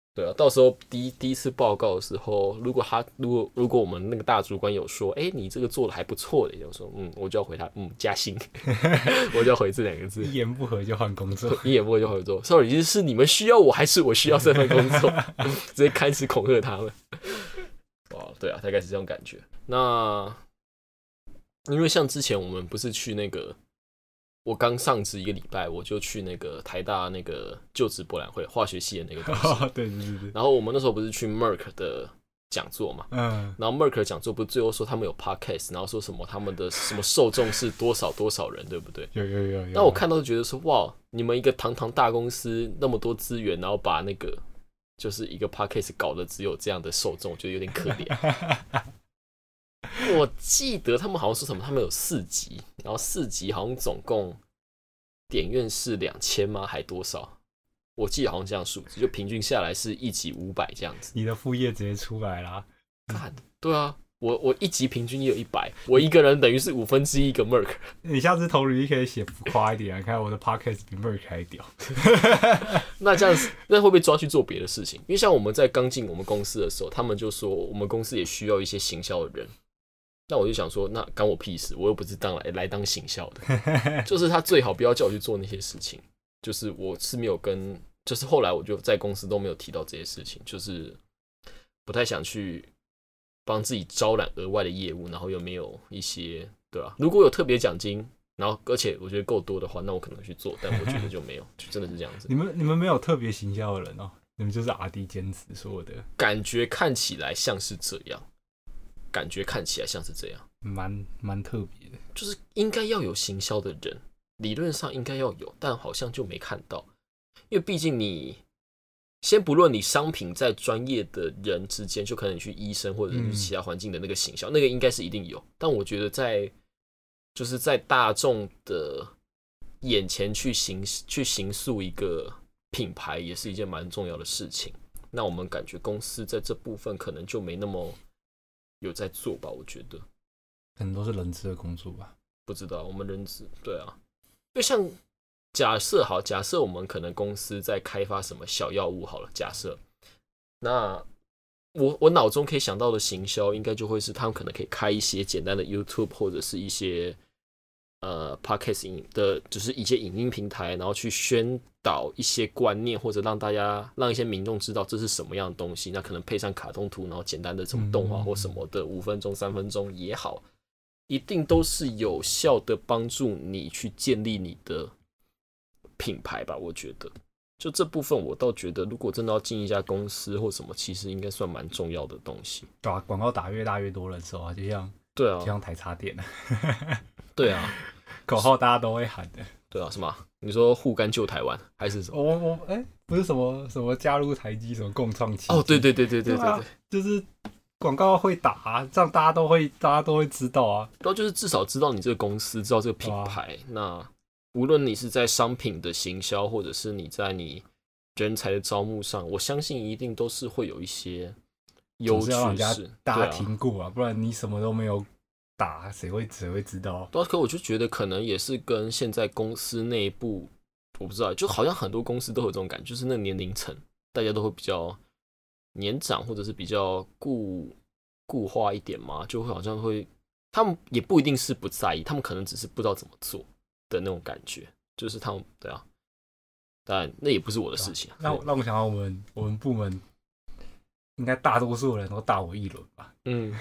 对啊，到时候第一第一次报告的时候，如果他如果如果我们那个大主管有说，哎、欸，你这个做的还不错的，就说嗯，我就要回他嗯加薪，我就要回这两个字，
一言不合就换工作，
一言不合就换工作。Sorry， 是你们需要我还是我需要这份工作？直接开始恐吓他们。哇，对啊，大概是这种感觉。那因为像之前我们不是去那个。我刚上职一个礼拜，我就去那个台大那个就职博览会，化学系的那个东西。
哦、对对对对。
然后我们那时候不是去 Merck 的讲座嘛？嗯。然后 Merck 的讲座不是最后说他们有 podcast， 然后说什么他们的什么受众是多少多少人，对不对？
有有有有。
那我看到就觉得说，哇，你们一个堂堂大公司那么多资源，然后把那个就是一个 podcast 搞得只有这样的受众，我觉得有点可怜。我记得他们好像说什么，他们有四集，然后四集好像总共点阅是两千吗？还多少？我记得好像这样数字，就平均下来是一集五百这样子。
你的副业直接出来啦！
看，对啊，我我一集平均也有一百，我一个人等于是五分之一一个 Merck。
你下次投履历可以写浮夸一点啊，看我的 podcast 比 Merck 还屌。
那这样子，那会不会抓去做别的事情？因为像我们在刚进我们公司的时候，他们就说我们公司也需要一些行销的人。那我就想说，那干我屁事，我又不是当来来当行销的，就是他最好不要叫我去做那些事情。就是我是没有跟，就是后来我就在公司都没有提到这些事情，就是不太想去帮自己招揽额外的业务，然后又没有一些对啊，如果有特别奖金，然后而且我觉得够多的话，那我可能去做，但我觉得就没有，就真的是这样子。
你们你们没有特别行销的人哦，你们就是 R D 兼职说的，
感觉看起来像是这样。感觉看起来像是这样，
蛮蛮特别的，
就是应该要有行销的人，理论上应该要有，但好像就没看到，因为毕竟你先不论你商品在专业的人之间，就可能你去医生或者是其他环境的那个行销，嗯、那个应该是一定有，但我觉得在就是在大众的眼前去行去形塑一个品牌，也是一件蛮重要的事情。那我们感觉公司在这部分可能就没那么。有在做吧，我觉得
可能都是人资的工作吧，
不知道我们人资对啊，就像假设好，假设我们可能公司在开发什么小药物好了，假设那我我脑中可以想到的行销，应该就会是他们可能可以开一些简单的 YouTube 或者是一些呃 Podcast 影的，就是一些影音平台，然后去宣导一些观念，或者让大家让一些民众知道这是什么样的东西。那可能配上卡通图，然后简单的什么动画或什么的，五分钟、三分钟也好，一定都是有效的帮助你去建立你的品牌吧。我觉得，就这部分我倒觉得，如果真的要进一家公司或什么，其实应该算蛮重要的东西。
对啊，广告打越大越多人手啊，就像
对啊，
就像台插电啊，
对啊，
口号大家都会喊的。
对啊，什么？你说护肝救台湾还是什么？
我我哎、欸，不是什么什么加入台积什么共创期？
哦，对对对对对对对，
啊、就是广告会打、啊，这样大家都会大家都会知道啊。
然后就是至少知道你这个公司，知道这个品牌。啊、那无论你是在商品的行销，或者是你在你人才的招募上，我相信一定都是会有一些优势，
大家听过啊，啊不然你什么都没有。打谁会谁会知道？
对啊，可我就觉得可能也是跟现在公司内部，我不知道，就好像很多公司都有这种感觉，就是那个年龄层，大家都会比较年长，或者是比较固固化一点嘛，就会好像会，他们也不一定是不在意，他们可能只是不知道怎么做的那种感觉，就是他们对啊，当然那也不是我的事情、啊。
那让我想到我们我们部门应该大多数人都大我一轮吧？嗯。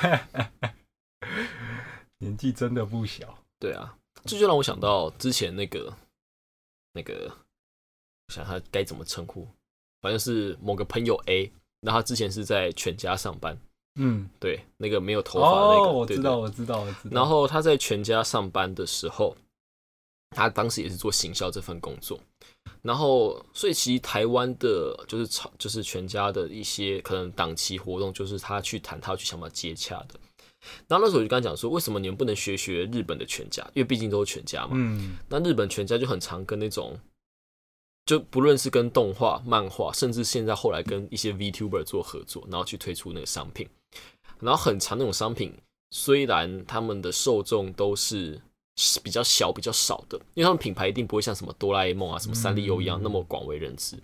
年纪真的不小，
对啊，这就让我想到之前那个那个，我想他该怎么称呼，反正是某个朋友 A， 那他之前是在全家上班，嗯，对，那个没有头发的那个，
哦，我知道，我知道，我知道。
然后他在全家上班的时候，他当时也是做行销这份工作，然后所以其实台湾的，就是就是全家的一些可能档期活动，就是他去谈，他要去想办法接洽的。然后那时候我就跟他讲说，为什么你们不能学学日本的全家？因为毕竟都是全家嘛。嗯。那日本全家就很常跟那种，就不论是跟动画、漫画，甚至现在后来跟一些 VTuber 做合作，然后去推出那个商品。然后很常那种商品，虽然他们的受众都是比较小、比较少的，因为他们品牌一定不会像什么哆啦 A 梦啊、什么三丽鸥一样那么广为人知。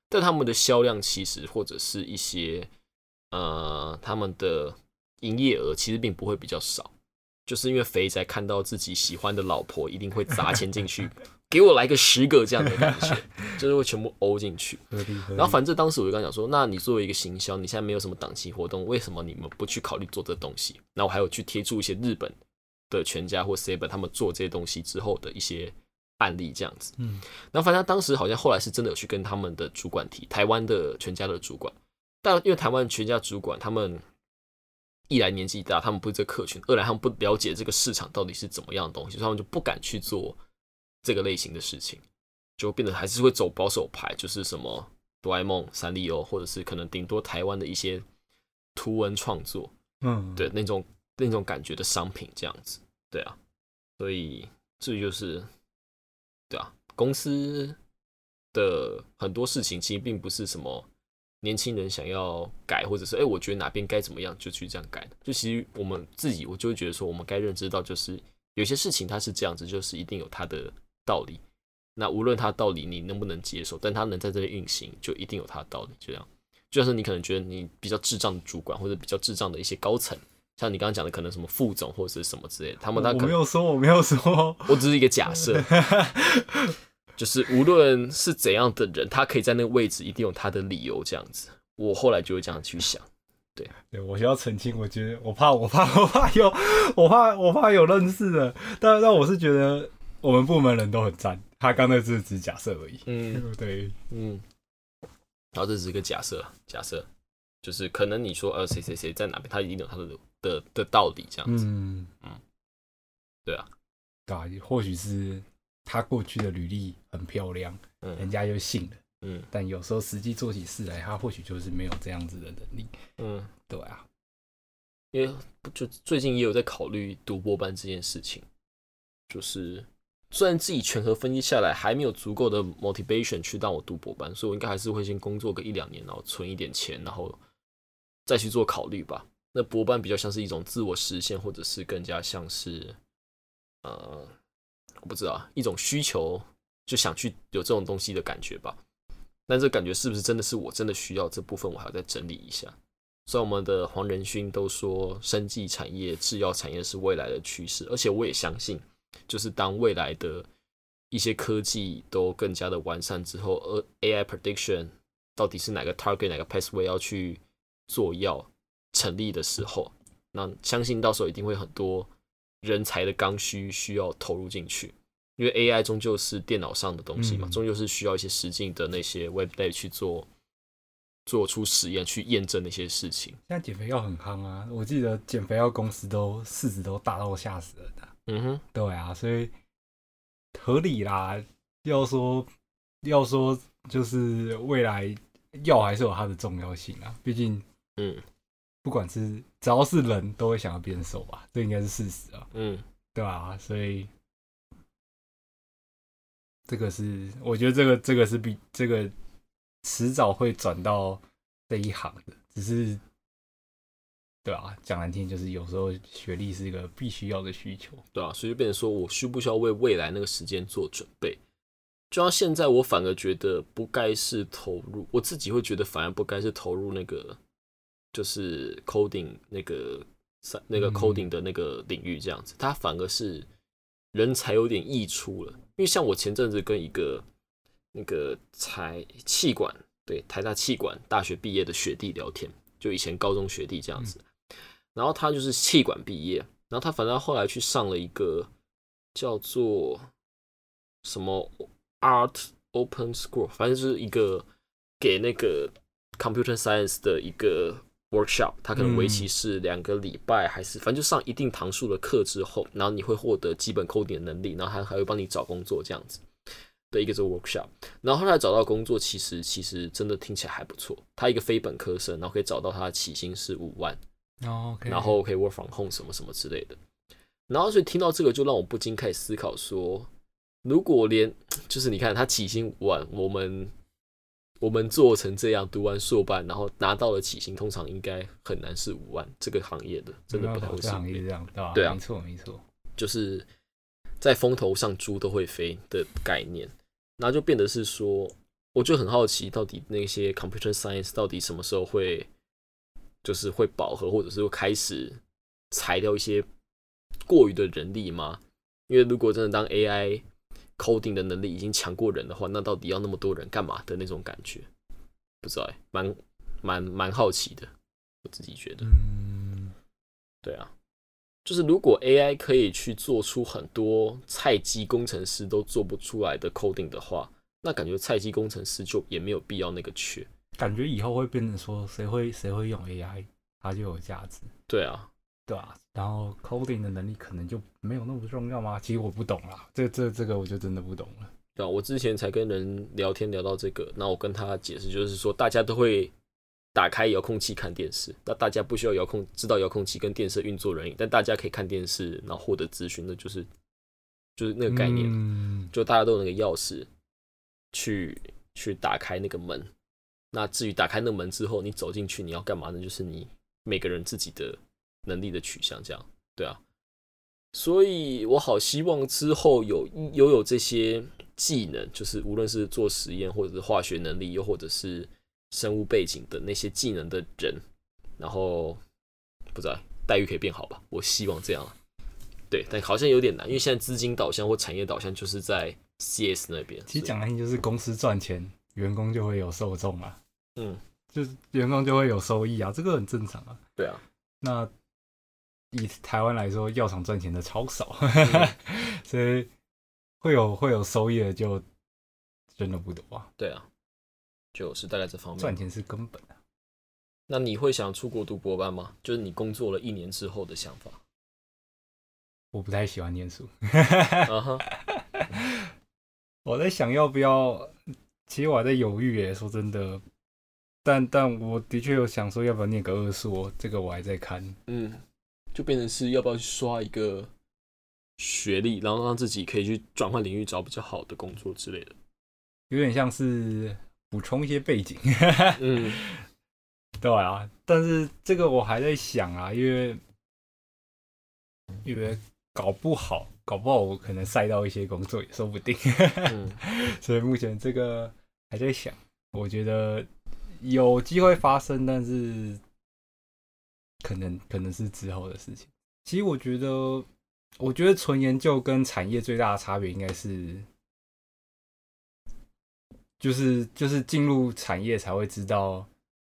但他们的销量其实或者是一些呃他们的营业额其实并不会比较少，就是因为肥宅看到自己喜欢的老婆一定会砸钱进去，给我来个十个这样的感觉，就是会全部欧进去。然后反正当时我就跟他讲说，那你作为一个行销，你现在没有什么档期活动，为什么你们不去考虑做这东西？那我还有去贴出一些日本的全家或 seven 他们做这些东西之后的一些案例这样子。嗯，然后反正他当时好像后来是真的有去跟他们的主管提，台湾的全家的主管，但因为台湾全家主管他们一来年纪大，他们不是这个客群；二来他们不了解这个市场到底是怎么样的东西，所以他们就不敢去做这个类型的事情，就变得还是会走保守牌，就是什么哆啦 A 梦、三丽鸥，或者是可能顶多台湾的一些图文创作，嗯，对那种那种感觉的商品这样子，对啊，所以这就是对啊，公司的很多事情其实并不是什么年轻人想要改，或者是哎、欸，我觉得哪边该怎么样就去这样改的。就其实我们自己，我就会觉得说，我们该认知到，就是有些事情它是这样子，就是一定有它的道理。那无论它的道理你能不能接受，但它能在这里运行，就一定有它的道理。就这样，就像是你可能觉得你比较智障的主管，或者比较智障的一些高层，像你刚刚讲的，可能什么副总或者是什么之类的，他们他可能
我没有说，我没有说，
我只是一个假设。就是无论是怎样的人，他可以在那个位置，一定有他的理由这样子。我后来就会这样去想，对，
对我需要澄清，我觉得我怕，我怕，我怕有，我怕，我怕有认识的，但但我是觉得我们部门人都很赞，他刚才只是假设而已，嗯，对，
嗯，然后这只是个假设，假设就是可能你说呃谁谁谁在哪边，他一定有他的的的道理这样子，嗯嗯，对啊，
对啊，或许是。他过去的履历很漂亮，嗯、人家就信了。嗯，但有时候实际做起事来，他或许就是没有这样子的能力。嗯，对啊，
因为就最近也有在考虑读博班这件事情，就是虽然自己权衡分析下来还没有足够的 motivation 去让我读博班，所以我应该还是会先工作个一两年，然后存一点钱，然后再去做考虑吧。那博班比较像是一种自我实现，或者是更加像是呃。我不知道一种需求，就想去有这种东西的感觉吧。但这感觉是不是真的是我真的需要？这部分我还要再整理一下。虽然我们的黄仁勋都说生技产业、制药产业是未来的趋势，而且我也相信，就是当未来的一些科技都更加的完善之后，而 A I prediction 到底是哪个 target 哪个 pathway 要去做药成立的时候，那相信到时候一定会很多。人才的刚需需要投入进去，因为 A I 终究是电脑上的东西嘛，终究是需要一些实境的那些 Web Lab 去做做出实验，去验证那些事情。
现在减肥药很夯啊，我记得减肥药公司都市值都大到吓死人的。嗯哼，对啊，所以合理啦。要说要说，就是未来药还是有它的重要性啊，毕竟，嗯。不管是只要是人都会想要变瘦吧，这应该是事实啊。嗯，对吧？所以这个是，我觉得这个这个是比这个迟早会转到这一行的，只是对啊，讲难听就是有时候学历是一个必须要的需求，
对啊，所以就变成说我需不需要为未来那个时间做准备？就像现在，我反而觉得不该是投入，我自己会觉得反而不该是投入那个。就是 coding 那个那个 coding 的那个领域这样子，它反而是人才有点溢出了。因为像我前阵子跟一个那个财气管，对台大气管大学毕业的学弟聊天，就以前高中学弟这样子，然后他就是气管毕业，然后他反正后来去上了一个叫做什么 Art Open School， 反正就是一个给那个 Computer Science 的一个。workshop， 它可能为期是两个礼拜，还是反正就上一定堂数的课之后，然后你会获得基本 coding 的能力，然后还还会帮你找工作这样子的一个这个 workshop。然后后来找到工作，其实其实真的听起来还不错。他一个非本科生，然后可以找到他的起薪是五万，
oh, okay.
然后可以 work from home 什么什么之类的。然后所以听到这个，就让我不禁开始思考说，如果连就是你看他起薪五万，我们。我们做成这样，读完硕班，然后拿到了起薪，通常应该很难是五万。这个行业的真的不太会是。
这行业这样，对吧？
对啊，
没错没错，
就是在风头上猪都会飞的概念，然后就变得是说， 我就很好奇，到底那些 computer science 到底什么时候会就是会饱和，或者是会开始裁掉一些过于的人力吗？因为如果真的当 A I coding 的能力已经强过人的话，那到底要那么多人干嘛的那种感觉？不知道哎，蛮蛮蛮好奇的，我自己觉得。
嗯，
对啊，就是如果 A I 可以去做出很多菜鸡工程师都做不出来的 coding 的话，那感觉菜鸡工程师就也没有必要那个缺。
感觉以后会变成说，谁会谁会用 A I， 它就有价值。
对啊，
对啊，然后 coding 的能力可能就没有那么重要吗？其实我不懂啦，这这这个我就真的不懂了。
对啊，我之前才跟人聊天聊到这个，那我跟他解释就是说，大家都会打开遥控器看电视，那大家不需要遥控知道遥控器跟电视运作原理，但大家可以看电视，然后获得资讯，那就是就是那个概念，
嗯、
就大家都有那个钥匙去去打开那个门。那至于打开那个门之后，你走进去你要干嘛呢？就是你每个人自己的能力的取向，这样对啊。所以我好希望之后有拥有这些技能，就是无论是做实验，或者是化学能力，又或者是生物背景的那些技能的人，然后不知道待遇可以变好吧？我希望这样。对，但好像有点难，因为现在资金导向或产业导向就是在 C S 那边。
其实讲来就是公司赚钱，员工就会有受众啊。
嗯，
就是员工就会有收益啊，这个很正常啊。
对啊，
那以台湾来说，药厂赚钱的超少，嗯、所以会有会有收益的就真的不多啊。
对啊，就是大概这方面。
赚钱是根本啊。
那你会想出国读博班吗？就是你工作了一年之后的想法。
我不太喜欢念书。
uh-huh.
我在想要不要，其实我还在犹豫耶。说真的。但但我的确有想说要不要念个二硕，这个我还在看。
嗯，就变成是要不要去刷一个学历，然后让自己可以去转换领域找比较好的工作之类的。
有点像是补充一些背景。
嗯，
对啊，但是这个我还在想啊，因为因为搞不好，搞不好我可能塞到一些工作也说不定。嗯、所以目前这个还在想，我觉得。有机会发生，但是可能可能是之后的事情。其实我觉得，我觉得纯研究跟产业最大的差别应该是，就是就是进入产业才会知道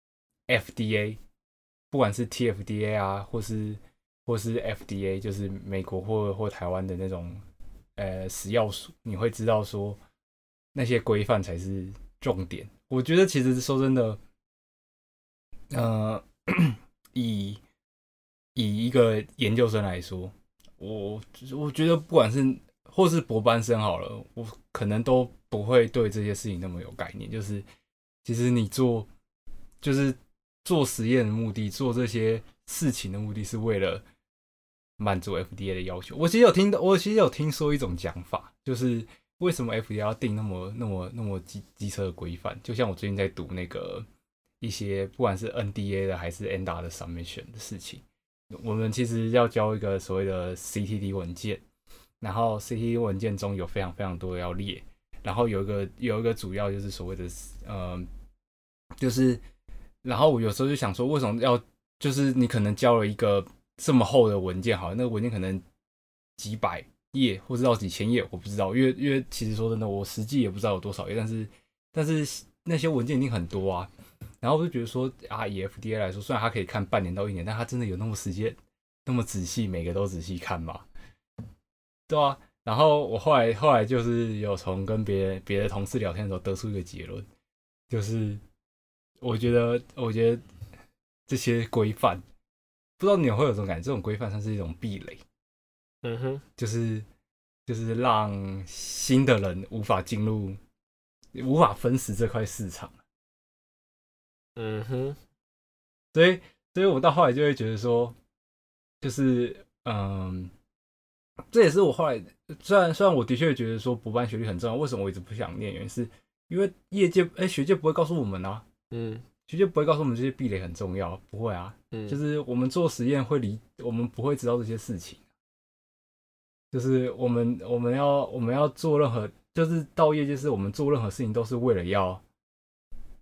F D A， 不管是 T F D A 啊，或是或是 F D A， 就是美国或或台湾的那种呃食药署，你会知道说那些规范才是重点。我觉得其实说真的，呃，以以一个研究生来说，我我觉得不管是或是博班生好了，我可能都不会对这些事情那么有概念。就是其实你做就是做实验的目的，做这些事情的目的是为了满足 F D A 的要求。我其实有听到，我其实有听说一种讲法，就是为什么 F D A 要定那么那么那么机机车的规范？就像我最近在读那个一些不管是 N D A 的还是 N D A 的 submission 的事情，我们其实要交一个所谓的 C T D 文件，然后 C T D 文件中有非常非常多的要列，然后有一个有一个主要就是所谓的呃，就是然后我有时候就想说，为什么要就是你可能交了一个这么厚的文件，好了，那个文件可能几百页或者到几千页，我不知道，因为因为其实说真的，我实际也不知道有多少页，但是但是那些文件一定很多啊。然后我就觉得说啊，以 F D A 来说，虽然他可以看半年到一年，但他真的有那么时间那么仔细，每个都仔细看吗？对啊。然后我后来后来就是有从跟别别的同事聊天的时候得出一个结论，就是我觉得我觉得这些规范，不知道你会有这种感觉，这种规范算是一种壁垒。
嗯哼，
就是就是让新的人无法进入，无法分食这块市场。
嗯哼，
所以所以我到后来就会觉得说，就是嗯，这也是我后来虽然虽然我的确觉得说博班学历很重要，为什么我一直不想念？原因是因为业界哎、欸、学界不会告诉我们啊，嗯，学界不会告诉我们这些壁垒很重要，不会啊，嗯，就是我们做实验会理，我们不会知道这些事情。就是我们我们要我们要做任何，就是到业界是我们做任何事情都是为了要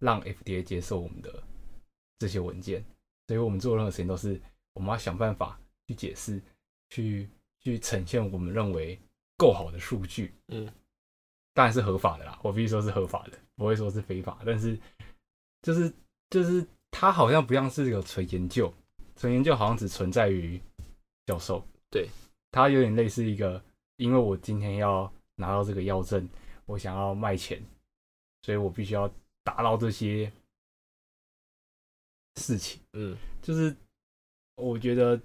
让 F D A 接受我们的这些文件，所以我们做任何事情都是我们要想办法去解释，去去呈现我们认为够好的数据。
嗯，
当然是合法的啦，我必须说是合法的，不会说是非法。但是就是就是它好像不像是个纯研究，纯研究好像只存在于教授。
对，
它有点类似一个，因为我今天要拿到这个药证，我想要卖钱，所以我必须要达到这些事情。
嗯，
就是我觉得，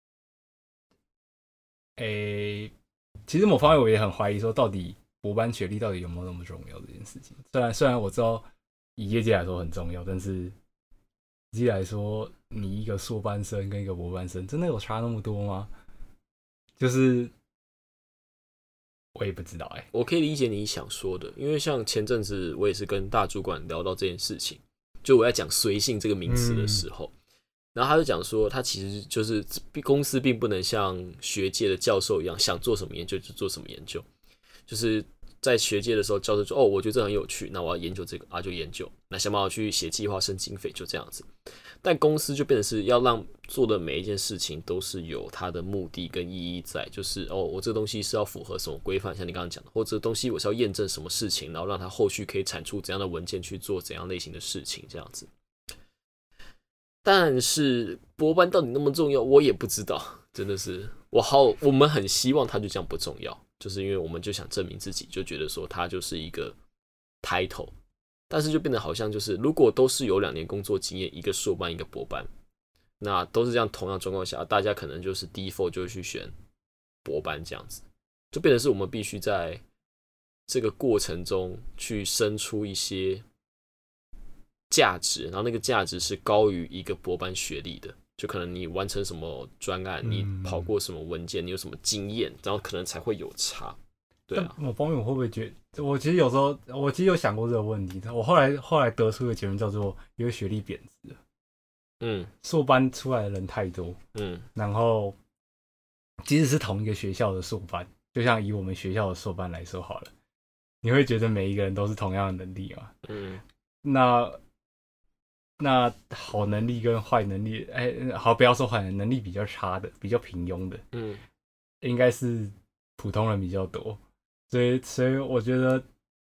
诶、欸，其实某方面我也很怀疑，说到底博班学历到底有没有那么重要这件事情。虽然虽然我知道以业界来说很重要，但是实际来说，你一个硕班生跟一个博班生，真的有差那么多吗？就是我也不知道哎、欸。
我可以理解你想说的，因为像前阵子我也是跟大主管聊到这件事情，就我在讲随性这个名词的时候。嗯，然后他就讲说，他其实就是公司并不能像学界的教授一样，想做什么研究就做什么研究。就是在学界的时候，教授说：“哦，我觉得这很有趣，那我要研究这个啊，就研究。那想办法去写计划、申经费，就这样子。”但公司就变成是要让做的每一件事情都是有它的目的跟意义在，就是哦，我这个东西是要符合什么规范，像你刚刚讲的，或者这个东西我是要验证什么事情，然后让它后续可以产出怎样的文件去做怎样类型的事情，这样子。但是博班到底那么重要，我也不知道，真的是我好，我们很希望它就这样不重要，就是因为我们就想证明自己，就觉得说它就是一个 title， 但是就变得好像就是，如果都是有两年工作经验，一个硕班一个博班，那都是这样同样状况下，大家可能就是 default 就会去选博班这样子，就变成是我们必须在这个过程中去生出一些价值，然后那个价值是高于一个博班学历的，就可能你完成什么专案，你跑过什么文件，你有什么经验，然后可能才会有差。对啊，
某方面我会不会觉得，我其实有时候我其实有想过这个问题，我后来后来得出的结论叫做，因为学历贬值了。
嗯，
硕班出来的人太多，嗯，然后即使是同一个学校的硕班，就像以我们学校的硕班来说好了，你会觉得每一个人都是同样的能力吗？嗯，那那好能力跟坏能力，哎、欸，好，不要说坏能力，能力比较差的、比较平庸的，嗯，应该是普通人比较多，所以，所以我觉得，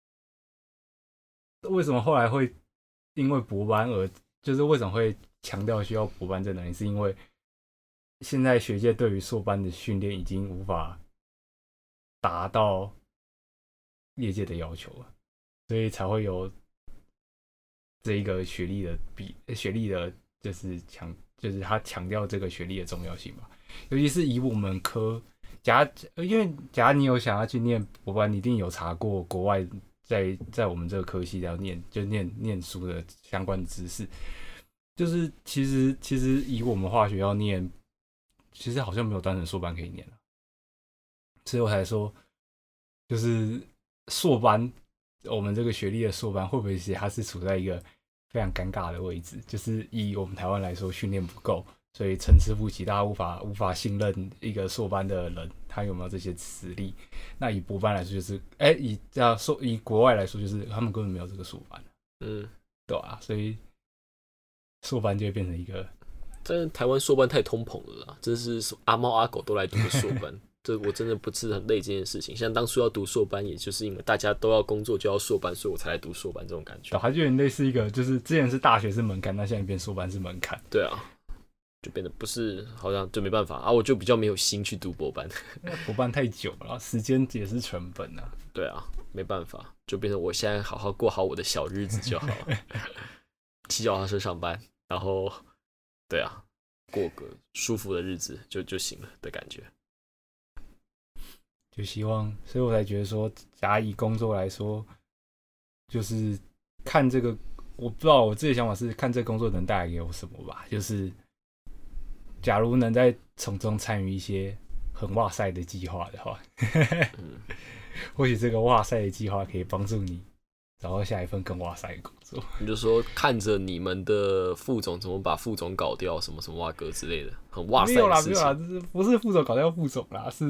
为什么后来会因为博班而，就是为什么会强调需要博班这能力，是因为现在学界对于硕班的训练已经无法达到业界的要求了，所以才会有这一个学历的比学历的，就是强，就是他强调这个学历的重要性吧。尤其是以我们科，假因为假如你有想要去念博班，你一定有查过国外在在我们这个科系要念就念念书的相关知识。就是其实其实以我们化学要念，其实好像没有单纯硕班可以念了，所以我才说，就是硕班，我们这个学历的硕班会不会是它是处在一个非常尴尬的位置？就是以我们台湾来说，训练不够，所以参差不齐，大家无法无法信任一个硕班的人，他有没有这些实力？那以博班来说，就是哎、欸，以这硕以国外来说，就是他们根本没有这个硕班，嗯，对啊，所以。硕班就会变成一个，
但是台湾硕班太通膨了啦，真是阿猫阿狗都来读个硕班，这我真的不是很累这件事情。像当初要读硕班，也就是因为大家都要工作就要硕班，所以我才来读硕班这种感觉。
它就有点类似一个，就是之前是大学是门槛，那现在变硕班是门槛。
对啊，就变得不是好像就没办法啊，我就比较没有心去读博班，
博班太久了，时间也是成本啊。
对啊，没办法，就变成我现在好好过好我的小日子就好了。骑脚踏车上班，然后对啊，过个舒服的日子就就行了的感觉。
就希望，所以我才觉得说，假以工作来说，就是看这个，我不知道我自己的想法是看这个工作能带来给我什么吧。就是假如能在从中参与一些很哇塞的计划的话，嗯、或许这个哇塞的计划可以帮助你找到下一份更哇塞的工作。
你就说看着你们的副总怎么把副总搞掉，什么什么哇哥之类的，很哇塞的事情。
没有啦，没有啦，不是副总搞掉副总啦，是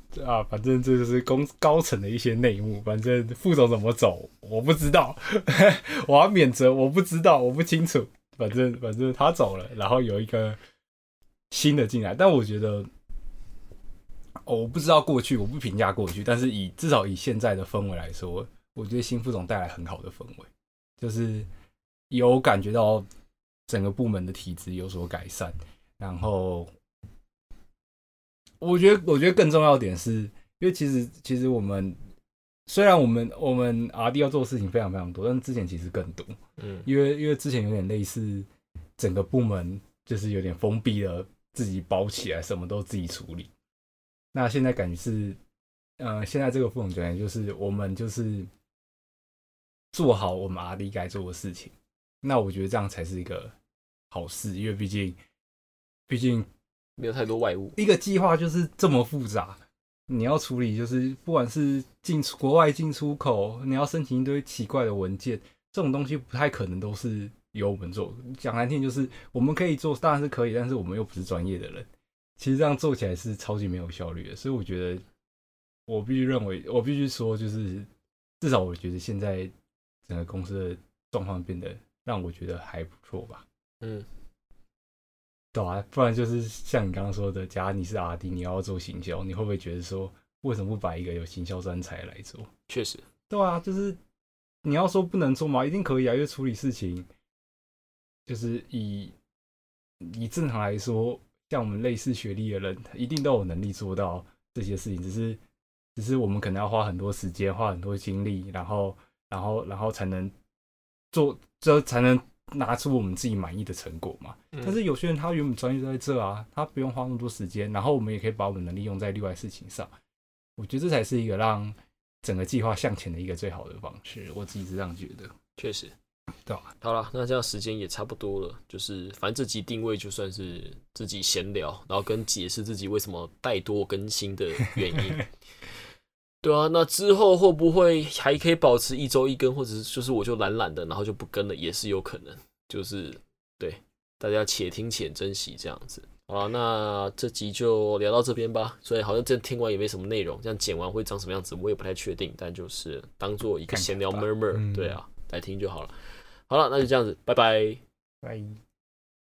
啊，反正这就是公高层的一些内幕。反正副总怎么走，我不知道，我要免责，我不知道，我不清楚。反正反正他走了，然后有一个新的进来，但我觉得，哦，我不知道过去，我不评价过去，但是以至少以现在的氛围来说，我觉得新副总带来很好的氛围，就是有感觉到整个部门的体制有所改善，然后。我觉得，我觉得更重要的点是，因为其实，其实我们虽然我们我们 R D 要做的事情非常非常多，但之前其实更多，嗯，因为因为之前有点类似整个部门就是有点封闭了，自己包起来，什么都自己处理。那现在感觉是，呃，现在这个副总觉得就是我们就是做好我们 R D 该做的事情。那我觉得这样才是一个好事，因为毕竟，毕竟。
没有太多外物，
一个计划就是这么复杂，你要处理就是不管是进出国外进出口，你要申请一堆奇怪的文件，这种东西不太可能都是由我们做。讲难听就是我们可以做，当然是可以，但是我们又不是专业的人，其实这样做起来是超级没有效率的。所以我觉得，我必须认为，我必须说，就是至少我觉得现在整个公司的状况变得让我觉得还不错吧。嗯。对啊，不然就是像你刚刚说的，假如你是 R D， 你要做行销，你会不会觉得说，为什么不把一个有行销专才来做？
确实，
对啊，就是你要说不能做嘛，一定可以啊，因为处理事情，就是以以正常来说，像我们类似学历的人，一定都有能力做到这些事情，只是只是我们可能要花很多时间，花很多精力，然后然后然后才能做，这才能。拿出我们自己满意的成果嘛，嗯、但是有些人他原本专业在这啊，他不用花那么多时间，然后我们也可以把我们能力用在另外事情上。我觉得这才是一个让整个计划向前的一个最好的方式，我自己是这样觉得。
确实，
对吧？
好了，那这样时间也差不多了，就是反正这集定位就算是自己闲聊，然后跟解释自己为什么怠惰更新的原因。对啊，那之后会不会还可以保持一周一更，或者是就是我就懒懒的，然后就不更了，也是有可能。就是对大家且听且珍惜这样子。好了，那这集就聊到这边吧。所以好像这听完也没什么内容，这样剪完会长什么样子，我也不太确定。但就是当做一个闲聊 murmur，、嗯、对啊，来听就好了。好了，那就这样子，拜拜，
拜。